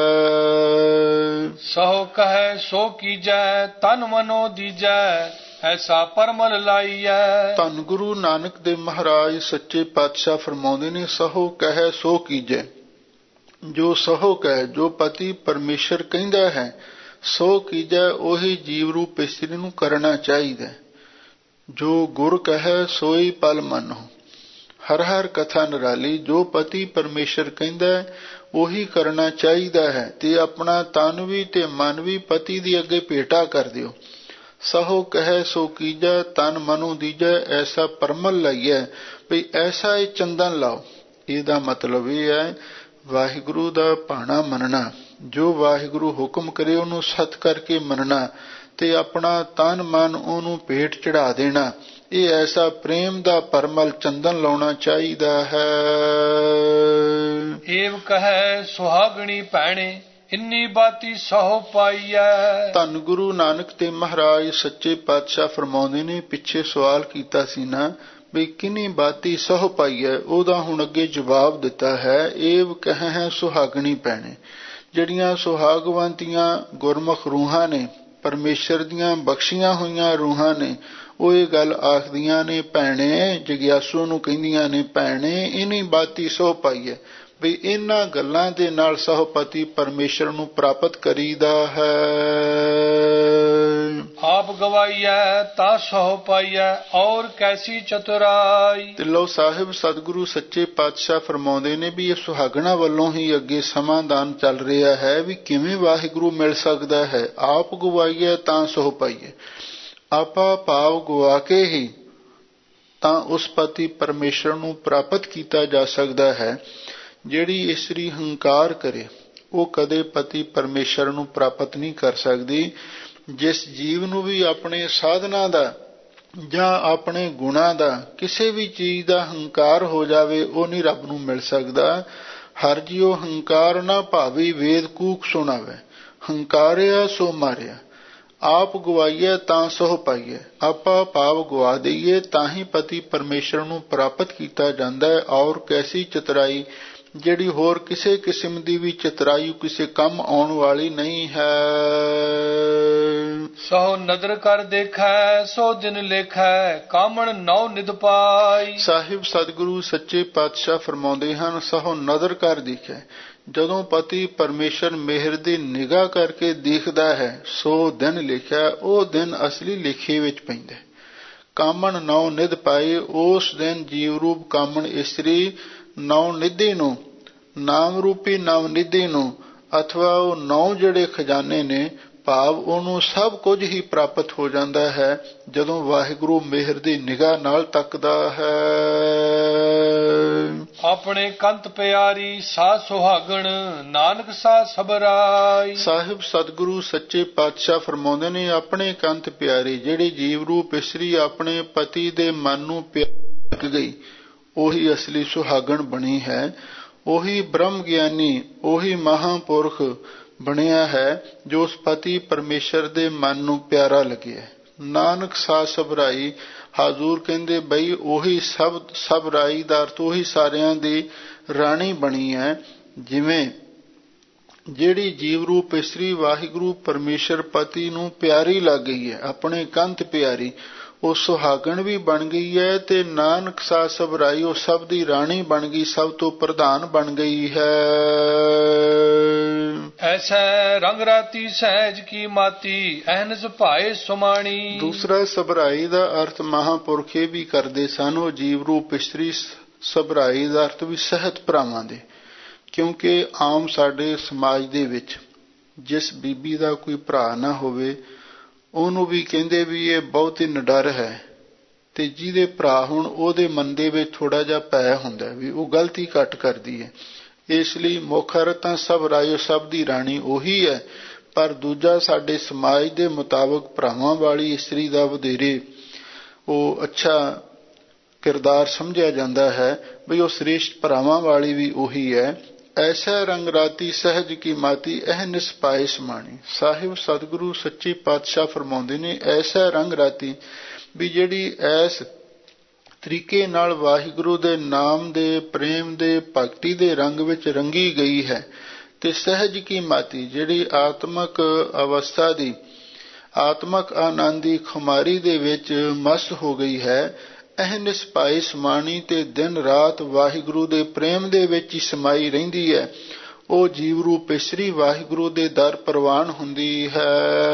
ਸੋ ਕਹੈ ਸੋ ਕੀਜੈ ਤਨ ਮਨੋ ਦੀਜੈ ਐਸਾ ਪਰਮਲ ਲਾਈਐ। ਧੰਨ ਗੁਰੂ ਨਾਨਕ ਦੇਵ ਮਹਾਰਾਜ ਸੱਚੇ ਪਾਤਸ਼ਾਹ ਫਰਮਾਉਂਦੇ ਨੇ, ਸਹੋ ਕਹੈ ਸੋ ਕੀਜੈ। ਜੋ ਸਹੋ ਕਹੈ, ਜੋ ਪਤੀ ਪਰਮੇਸ਼ਰ ਕਹਿੰਦਾ ਹੈ, ਸੋ ਕੀਜੈ, ਉਹੀ ਜੀਵ ਰੂਪ ਇਸਤਰੀ ਨੂੰ ਕਰਨਾ ਚਾਹੀਦਾ। ਜੋ ਗੁਰ ਕਹੈ ਸੋਈ ਪਲ ਮੰਨੋ। ਹਰ ਹਰ ਕਥਾ ਨਿਰਾਲੀ। ਜੋ ਪਤੀ ਪਰਮੇਸ਼ਰ ਕਹਿੰਦਾ ਉਹੀ ਕਰਨਾ ਚਾਹੀਦਾ ਹੈ, ਤੇ ਆਪਣਾ ਤਨ ਵੀ ਤੇ ਮਨ ਵੀ ਪਤੀ ਦੀ ਅੱਗੇ ਭੇਟਾ ਕਰ ਦਿਓ। ਸਹੋ ਕਹੈ ਸੋ ਕੀਜੈ ਤਨ ਮਨੋ ਦੀਜੈ ਐਸਾ ਪਰਮਲ ਲਈਐ, ਵੀ ਐਸਾ ਇਹ ਚੰਦਨ ਲਾਓ। ਇਹਦਾ ਮਤਲਬ ਇਹ ਹੈ ਵਾਹਿਗੁਰੂ ਦਾ ਭਾਣਾ ਮੰਨਣਾ, ਜੋ ਵਾਹਿਗੁਰੂ ਹੁਕਮ ਕਰੇ ਉਹਨੂੰ ਸਤ ਕਰਕੇ ਮੰਨਣਾ ਤੇ ਆਪਣਾ ਤਨ ਮਨ ਉਹਨੂੰ ਭੇਟ ਚੜਾ ਦੇਣਾ। ਇਹ ਐਸਾ ਪ੍ਰੇਮ ਦਾ ਪਰਮਲ ਚੰਦਨ ਲਾਉਣਾ ਚਾਹੀਦਾ ਹੈ। ਏਵ ਕਹੈ ਸੁਹਾਗਣੀ ਭੈਣੇ ਇੰਨੀ ਬਾਤੀ ਸਹੁ ਪਾਈਐ। ਧੰਨ ਗੁਰੂ ਨਾਨਕ ਦੇਵ ਮਹਾਰਾਜ ਸੱਚੇ ਪਾਤਸ਼ਾਹ ਫਰਮਾਉਂਦੇ ਨੇ, ਪਿੱਛੇ ਸਵਾਲ ਕੀਤਾ ਸੀ ਨਾ ਵੀ ਕਿੰਨੀ ਬਾਤੀ ਸਹੁ ਪਾਈਐ, ਉਹਦਾ ਹੁਣ ਅੱਗੇ ਜਵਾਬ ਦਿੱਤਾ ਹੈ। ਏਵ ਕਹੈ ਸੁਹਾਗਣੀ ਭੈਣੇ, ਜਿਹੜੀਆਂ ਸੁਹਾਗਵੰਤੀਆਂ ਗੁਰਮੁਖ ਰੂਹਾਂ ਨੇ, ਪਰਮੇਸ਼ਰ ਦੀਆਂ ਬਖਸ਼ੀਆਂ ਹੋਈਆਂ ਰੂਹਾਂ ਨੇ, ਉਹ ਇਹ ਗੱਲ ਆਖਦੀਆਂ ਨੇ, ਭੈਣੇ ਜਗਿਆਸੂ ਨੂੰ ਕਹਿੰਦੀਆਂ ਨੇ, ਭੈਣੇ ਇਨੀ ਬਾਤੀ ਸਹੁ ਪਾਈਐ, ਵੀ ਇਹਨਾਂ ਗੱਲਾਂ ਦੇ ਨਾਲ ਸਹੁਪਤੀ ਪਰਮੇਸ਼ਰ ਨੂੰ ਪ੍ਰਾਪਤ ਕਰੀਦਾ ਹੈ। ਆਪ ਗਵਾਈਐ ਤਾ ਸਹੁ ਪਾਈਐ ਔਰ ਕੈਸੀ ਚਤੁਰਾਈ। ਤੇ ਲਓ ਸਾਹਿਬ ਸਤਿਗੁਰੂ ਸੱਚੇ ਪਾਤਸ਼ਾਹ ਫਰਮਾਉਂਦੇ ਨੇ ਵੀ ਇਹ ਸੁਹਾਗਣਾ ਵੱਲੋਂ ਹੀ ਅੱਗੇ ਸਮਾਧਾਨ ਚੱਲ ਰਿਹਾ ਹੈ ਵੀ ਕਿਵੇਂ ਵਾਹਿਗੁਰੂ ਮਿਲ ਸਕਦਾ ਹੈ। ਆਪ ਗਵਾਈਐ ਤਾਂ ਸਹੁ ਪਾਈਐ, ਆਪਾ ਭਾਵ ਗਵਾ ਕੇ ਹੀ ਤਾਂ ਉਸ ਪਤੀ ਪਰਮੇਸ਼ਰ ਨੂੰ ਪ੍ਰਾਪਤ ਕੀਤਾ ਜਾ ਸਕਦਾ ਹੈ। ਜਿਹੜੀ ਇਸਤਰੀ ਹੰਕਾਰ ਕਰੇ ਉਹ ਕਦੇ ਪਤੀ ਪਰਮੇਸ਼ਰ ਨੂੰ ਪ੍ਰਾਪਤ ਨਹੀਂ ਕਰ ਸਕਦੀ। ਜਿਸ ਜੀਵ ਨੂੰ ਵੀ ਆਪਣੇ ਸਾਧਨਾ ਦਾ ਜਾਂ ਆਪਣੇ ਗੁਣਾਂ ਦਾ ਕਿਸੇ ਵੀ ਚੀਜ਼ ਦਾ ਹੰਕਾਰ ਹੋ ਜਾਵੇ ਉਹ ਨਹੀਂ ਰੱਬ ਨੂੰ ਮਿਲ ਸਕਦਾ। ਹਰ ਜਿਉ ਹੰਕਾਰ ਨਾ ਭਾਵੀ ਵੇਦ ਕੂਕ ਸੁਣਾਵੇ, ਹੰਕਾਰਿਆ ਸੋ ਮਾਰਿਆ। ਆਪ ਗਵਾਈਏ ਤਾਂ ਸਹੁ ਪਾਈਏ, ਆਪਾਂ ਭਾਵ ਗਵਾ ਦਈਏ ਤਾਂ ਹੀ ਪਤੀ ਪਰਮੇਸ਼ਰ ਨੂੰ ਪ੍ਰਾਪਤ ਕੀਤਾ ਜਾਂਦਾ ਹੈ। ਔਰ ਕੈਸੀ ਚਤੁਰਾਈ, ਜਿਹੜੀ ਹੋਰ ਕਿਸੇ ਕਿਸਮ ਦੀ ਵੀ ਚਤੁਰਾਈ ਕਿਸੇ ਕੰਮ ਆਉਣ ਵਾਲੀ ਨਹੀਂ ਹੈ। ਸਹੁ ਨਦਰ ਕਰ ਦੇਖੈ ਸੋ ਦਿਨ ਲੇਖੈ, ਕਾਮਣ ਨੌ ਨਿਧ ਪਾਈ। ਸਾਹਿਬ ਸਤਿਗੁਰੂ ਸੱਚੇ ਪਾਤਸ਼ਾਹ ਫਰਮਾਉਂਦੇ ਹਨ, ਸਹੁ ਨਦਰ ਕਰ ਦੇਖੈ, ਜਦੋਂ ਪਤੀ ਪਰਮੇਸ਼ਰ ਮਿਹਰ ਦੀ ਨਿਗਾਹ ਕਰਕੇ ਦੇਖਦਾ ਹੈ ਸੋ ਦਿਨ ਲਿਖਿਆ, ਉਹ ਦਿਨ ਅਸਲੀ ਲੇਖੇ ਵਿੱਚ ਪੈਂਦਾ। ਕਾਮਣ ਨੌ ਨਿਧ ਪਾਈ, ਉਸ ਦਿਨ ਜੀਵ ਰੂਪ ਕਾਮਣ ਇਸਤਰੀ ਨੌ ਨਿਧੀ ਨੂੰ, ਨਾਮ ਰੂਪੀ ਨਵ ਨਿਧੀ ਨੂੰ, ਅਥਵਾ ਉਹ ਨੌ ਜਿਹੜੇ ਖਜ਼ਾਨੇ ਨੇ ਭਾਵ ਉਹਨੂੰ ਸਭ ਕੁਝ ਹੀ ਪ੍ਰਾਪਤ ਹੋ ਜਾਂਦਾ ਹੈ ਜਦੋਂ ਵਾਹਿਗੁਰੂ ਮਿਹਰ ਦੀ ਨਿਗਾਹ ਨਾਲ ਤੱਕਦਾ ਹੈ। ਆਪਣੇ ਕੰਤ ਪਿਆਰੀ ਸਾ ਸੁਹਾਗਣ, ਨਾਨਕ ਸਾ ਸਬਰਾਈ। ਸਾਹਿਬ ਸਤਿਗੁਰੂ ਸੱਚੇ ਪਾਤਸ਼ਾਹ ਫਰਮਾਉਂਦੇ ਨੇ, ਆਪਣੇ ਕੰਤ ਪਿਆਰੀ ਜਿਹੜੀ ਜੀਵ ਰੂਪ ਇਸਤਰੀ ਆਪਣੇ ਪਤੀ ਦੇ ਮਨ ਨੂੰ ਪਿਆਰ ਗਈ ਉਹੀ ਅਸਲੀ ਸੁਹਾਗਣ ਬਣੀ ਹੈ। ਉਹੀ ਬ੍ਰਹਮ ਗਿਆਨੀ, ਉਹੀ ਮਹਾਂਪੁਰਖ ਬਣਿਆ ਹੈ ਜੋ ਉਸ ਪਤੀ ਪਰਮੇਸ਼ਰ ਦੇ ਮਨ ਨੂੰ ਪਿਆਰਾ ਲੱਗਿਆ। ਨਾਨਕ ਸਾ ਸਬਰਾਈ, ਹਾਜ਼ੂਰ ਕਹਿੰਦੇ ਬਈ ਉਹੀ ਸਭ ਸਬਰਾਈ ਦਾ ਅਰਥ ਉਹੀ ਸਾਰਿਆਂ ਦੀ ਰਾਣੀ ਬਣੀ ਹੈ। ਜਿਵੇਂ ਜਿਹੜੀ ਜੀਵ ਰੂਪ ਇਸਤਰੀ ਵਾਹਿਗੁਰੂ ਪਰਮੇਸ਼ਰ ਪਤੀ ਨੂੰ ਪਿਆਰੀ ਲੱਗ ਗਈ ਹੈ, ਆਪਣੇ ਕੰਤ ਪਿਆਰੀ, ਉਹ ਸੁਹਾਗਣ ਵੀ ਬਣ ਗਈ ਹੈ ਤੇ ਨਾਨਕ ਸਾ ਸਬਰਾਈ ਉਹ ਸਭ ਦੀ ਰਾਣੀ ਬਣ ਗਈ, ਸਭ ਤੋਂ ਪ੍ਰਧਾਨ ਬਣ ਗਈ ਹੈ। ਐਸਾ ਰੰਗ ਰਾਤੀ ਸਹਿਜ ਕੀ ਮਾਤੀ, ਅਹਨਸ ਭਾਏ ਸੁਮਾਣੀ। ਦੂਸਰਾ ਸਬਰਾਈ ਦਾ ਅਰਥ ਮਹਾਂਪੁਰਖੇ ਵੀ ਕਰਦੇ ਸਨ। ਉਹ ਜੀਵ ਰੂਪ ਇਸਤਰੀ ਸਬਰਾਈ ਦਾ ਅਰਥ ਵੀ ਸਹਿਤ ਭਰਾਵਾਂ ਦੇ, ਕਿਉਂਕਿ ਆਮ ਸਾਡੇ ਸਮਾਜ ਦੇ ਵਿੱਚ ਜਿਸ ਬੀਬੀ ਦਾ ਕੋਈ ਭਰਾ ਨਾ ਹੋਵੇ ਉਹਨੂੰ ਵੀ ਕਹਿੰਦੇ ਵੀ ਇਹ ਬਹੁਤ ਹੀ ਨਿਡਰ ਹੈ, ਤੇ ਜਿਹਦੇ ਭਰਾ ਹੁਣ ਉਹਦੇ ਮਨ ਦੇ ਵਿੱਚ ਥੋੜਾ ਜਿਹਾ ਭੈ ਹੁੰਦਾ ਵੀ ਉਹ ਗਲਤੀ ਘੱਟ ਕਰਦੀ ਹੈ। ਇਸ ਲਈ ਮੁੱਖ ਅਰਥ ਤਾਂ ਸਬਰਾਈ ਸਭ ਦੀ ਰਾਣੀ ਉਹੀ ਹੈ, ਪਰ ਦੂਜਾ ਸਾਡੇ ਸਮਾਜ ਦੇ ਮੁਤਾਬਕ ਭਰਾਵਾਂ ਵਾਲੀ ਇਸਤਰੀ ਦਾ ਵਧੇਰੇ ਉਹ ਅੱਛਾ ਕਿਰਦਾਰ ਸਮਝਿਆ ਜਾਂਦਾ ਹੈ ਵੀ ਉਹ ਸ੍ਰੇਸ਼ਟ ਭਰਾਵਾਂ ਵਾਲੀ ਵੀ ਉਹੀ ਹੈ। ਐਸਾ ਰੰਗ ਰਾਤੀ ਸਹਿਜ ਕੀ ਮਾਤੀ, ਅਹਨਿਸ ਪਾਏ ਸਮਾਣੀ। ਸਾਹਿਬ ਸਤਿਗੁਰੂ ਸੱਚੇ ਪਾਤਸ਼ਾਹ ਫਰਮਾਉਂਦੇ ਨੇ, ਐਸਾ ਰੰਗ ਰਾਤੀ ਵੀ ਜਿਹੜੀ ਐਸ ਤਰੀਕੇ ਨਾਲ ਵਾਹਿਗੁਰੂ ਦੇ ਨਾਮ ਦੇ ਪ੍ਰੇਮ ਦੇ ਭਗਤੀ ਦੇ ਰੰਗ ਵਿੱਚ ਰੰਗੀ ਗਈ ਹੈ, ਤੇ ਸਹਿਜ ਕੀ ਮਾਤੀ ਜਿਹੜੀ ਆਤਮਕ ਅਵਸਥਾ ਦੀ ਆਤਮਕ ਆਨੰਦ ਦੀ ਖੁਮਾਰੀ ਦੇ ਵਿੱਚ ਮਸਤ ਹੋ ਗਈ ਹੈ। ਅਹਨਿਸ ਪਾਈ ਸਮਾਣੀ, ਤੇ ਦਿਨ ਰਾਤ ਵਾਹਿਗੁਰੂ ਦੇ ਪ੍ਰੇਮ ਦੇ ਵਿੱਚ ਹੀ ਸਮਾਈ ਰਹਿੰਦੀ ਹੈ। ਉਹ ਜੀਵ ਰੂਪ ਇਸਤਰੀ ਵਾਹਿਗੁਰੂ ਦੇ ਦਰ ਪ੍ਰਵਾਨ ਹੁੰਦੀ ਹੈ।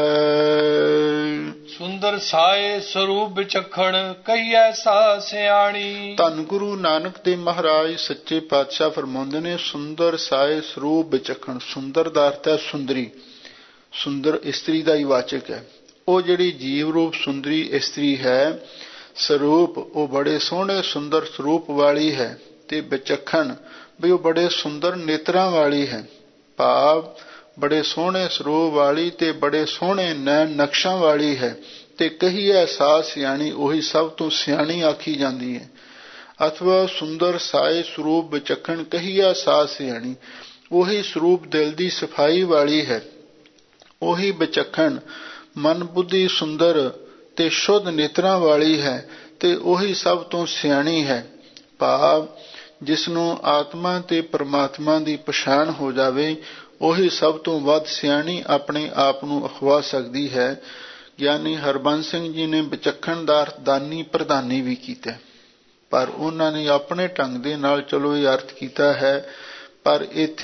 ਸੁੰਦਰ ਸਾਏ ਸਰੂਪ ਵਿਚਖਣ, ਕਹੀਐ ਸਾ ਸਿਆਣੀ। ਧੰਨ ਗੁਰੂ ਨਾਨਕ ਦੇਵ ਮਹਾਰਾਜ ਸੱਚੇ ਪਾਤਸ਼ਾਹ ਫਰਮਾਉਂਦੇ ਨੇ, ਸੁੰਦਰ ਸਾਏ ਸਰੂਪ ਵਿਚਖਣ। ਸੁੰਦਰ ਦਾ ਅਰਥ ਹੈ ਸੁੰਦਰੀ, ਸੁੰਦਰ ਇਸਤਰੀ ਦਾ ਹੀ ਵਾਚਕ ਹੈ। ਉਹ ਜਿਹੜੀ ਜੀਵ ਰੂਪ ਸੁੰਦਰੀ ਇਸਤਰੀ ਹੈ, ਸਰੂਪ ਉਹ ਬੜੇ ਸੋਹਣੇ ਸੁੰਦਰ ਸਰੂਪ ਵਾਲੀ ਹੈ, ਤੇ ਵਿਚਖਣ ਵੀ ਉਹ ਬੜੇ ਸੁੰਦਰ ਨੇਤਰਾਂ ਵਾਲੀ ਹੈ, ਭਾਵ ਬੜੇ ਸੋਹਣੇ ਸਰੂਪ ਵਾਲੀ ਤੇ ਬੜੇ ਸੋਹਣੇ ਨੈਣ ਨਕਸ਼ਾਂ ਵਾਲੀ ਹੈ। ਤੇ ਕਹੀਐ ਸਾ ਸਿਆਣੀ, ਉਹੀ ਸਭ ਤੋਂ ਸਿਆਣੀ ਆਖੀ ਜਾਂਦੀ ਹੈ। ਅਥਵਾ ਸੁੰਦਰ ਸਾਏ ਸਰੂਪ ਵਿਚਖਣ, ਕਹੀਐ ਸਾ ਸਿਆਣੀ, ਉਹੀ ਸਰੂਪ ਦਿਲ ਦੀ ਸਫਾਈ ਵਾਲੀ ਹੈ। ਉਹੀ ਵਿਚਖਣ ਮਨ ਬੁੱਧੀ ਸੁੰਦਰ ਤੇ ਸ਼ੁੱਧ ਨੇਤਰਾਂ ਵਾਲੀ ਹੈ, ਤੇ ਉਹੀ ਸਭ ਤੋਂ ਸਿਆਣੀ ਹੈ। ਭਾਵ ਜਿਸ ਨੂੰ ਆਤਮਾ ਤੇ ਪਰਮਾਤਮਾ ਦੀ ਪਛਾਣ ਹੋ ਜਾਵੇ ਉਹੀ ਸਭ ਤੋਂ ਵੱਧ ਸਿਆਣੀ ਆਪਣੇ ਆਪ ਨੂੰ ਅਖਵਾ ਸਕਦੀ ਹੈ। ਗਿਆਨੀ ਹਰਬੰਸ ਸਿੰਘ ਜੀ ਨੇ ਵਿਚਖਣ ਦਾ ਅਰਥ ਦਾਨੀ ਪ੍ਰਧਾਨੀ ਵੀ ਕੀਤਾ, ਪਰ ਉਹਨਾਂ ਨੇ ਆਪਣੇ ਢੰਗ ਦੇ ਨਾਲ ਚਲੋ ਇਹ ਅਰਥ ਕੀਤਾ ਹੈ, ਪਰ ਇੱਥੇ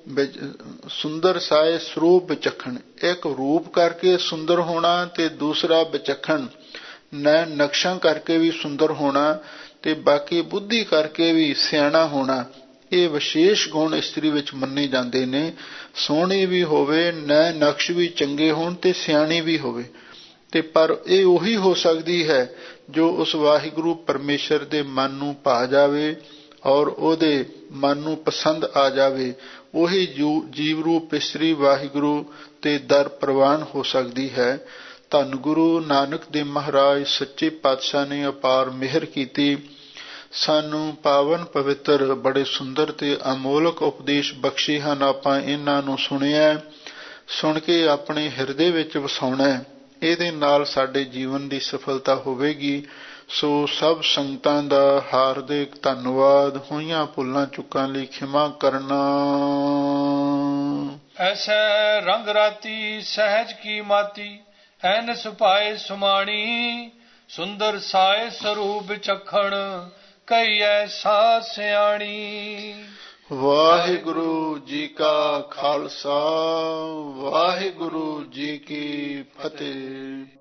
ਸੁੰਦਰ ਸਾਏ ਸਰੂਪ ਵਿਚਖਣ, ਇੱਕ ਰੂਪ ਕਰਕੇ ਸੁੰਦਰ ਹੋਣਾ ਤੇ ਦੂਸਰਾ ਵਿਚਖਣ ਨੈਣ ਨਕਸ਼ਾਂ ਕਰਕੇ ਵੀ ਸੁੰਦਰ ਹੋਣਾ ਤੇ ਬਾਕੀ ਬੁੱਧੀ ਕਰਕੇ ਵੀ ਸਿਆਣਾ ਹੋਣਾ। ਇਹ ਵਿਸ਼ੇਸ਼ ਗੁਣ ਇਸਤਰੀ ਵਿੱਚ ਮੰਨੇ ਜਾਂਦੇ ਨੇ। ਸੋਹਣੀ ਵੀ ਹੋਵੇ, ਨੈਣ ਨਕਸ਼ ਵੀ ਚੰਗੇ ਹੋਣ ਤੇ ਸਿਆਣੀ ਵੀ ਹੋਵੇ, ਤੇ ਪਰ ਇਹ ਉਹੀ ਹੋ ਸਕਦੀ ਹੈ ਜੋ ਉਸ ਵਾਹਿਗੁਰੂ ਪਰਮੇਸ਼ਰ ਦੇ ਮਨ ਨੂੰ ਭਾ ਜਾਵੇ ਔਰ ਉਹਦੇ ਮਨ ਨੂੰ ਪਸੰਦ ਆ ਜਾਵੇ। ਉਹੀ ਜੀਵ ਰੂਪ ਇਸਤਰੀ ਵਾਹਿਗੁਰੂ ਤੇ ਦਰ ਪ੍ਰਵਾਨ ਹੋ ਸਕਦੀ ਹੈ। ਧੰਨ ਗੁਰੂ ਨਾਨਕ ਦੇਵ ਮਹਾਰਾਜ ਸੱਚੇ ਪਾਤਸ਼ਾਹ ਨੇ ਅਪਾਰ ਮਿਹਰ ਕੀਤੀ, ਸਾਨੂੰ ਪਾਵਨ ਪਵਿੱਤਰ ਬੜੇ ਸੁੰਦਰ ਤੇ ਅਮੋਲਕ ਉਪਦੇਸ਼ ਬਖਸ਼ੇ ਹਨ। ਆਪਾਂ ਇਹਨਾਂ ਨੂੰ ਸੁਣਿਆ, ਸੁਣ ਕੇ ਆਪਣੇ ਹਿਰਦੇ ਵਿੱਚ ਵਸਾਉਣਾ, ਇਹਦੇ ਨਾਲ ਸਾਡੇ ਜੀਵਨ ਦੀ ਸਫਲਤਾ ਹੋਵੇਗੀ। ਸੋ ਸਭ ਸੰਗਤਾਂ ਦਾ ਹਾਰਦਿਕ ਧੰਨਵਾਦ। ਹੋਈਆਂ ਭੁੱਲਾਂ ਚੁੱਕਾਂ ਲਈ ਖਿਮਾ ਕਰਨਾ। ਐਸੈ ਰੰਗ ਰਾਤੀ ਸਹਿਜ ਕੀ ਮਾਤੀ, ਐਨ ਸੁਭਾਏ ਸੁਮਾਣੀ, ਸੁੰਦਰ ਸਾਏ ਸਰੂਪ ਚਖਣ, ਕਈ ਐਸਾ ਸਿਆਣੀ। ਵਾਹਿਗੁਰੂ ਜੀ ਕਾ ਖਾਲਸਾ, ਵਾਹਿਗੁਰੂ ਜੀ ਕੀ ਫਤਿਹ।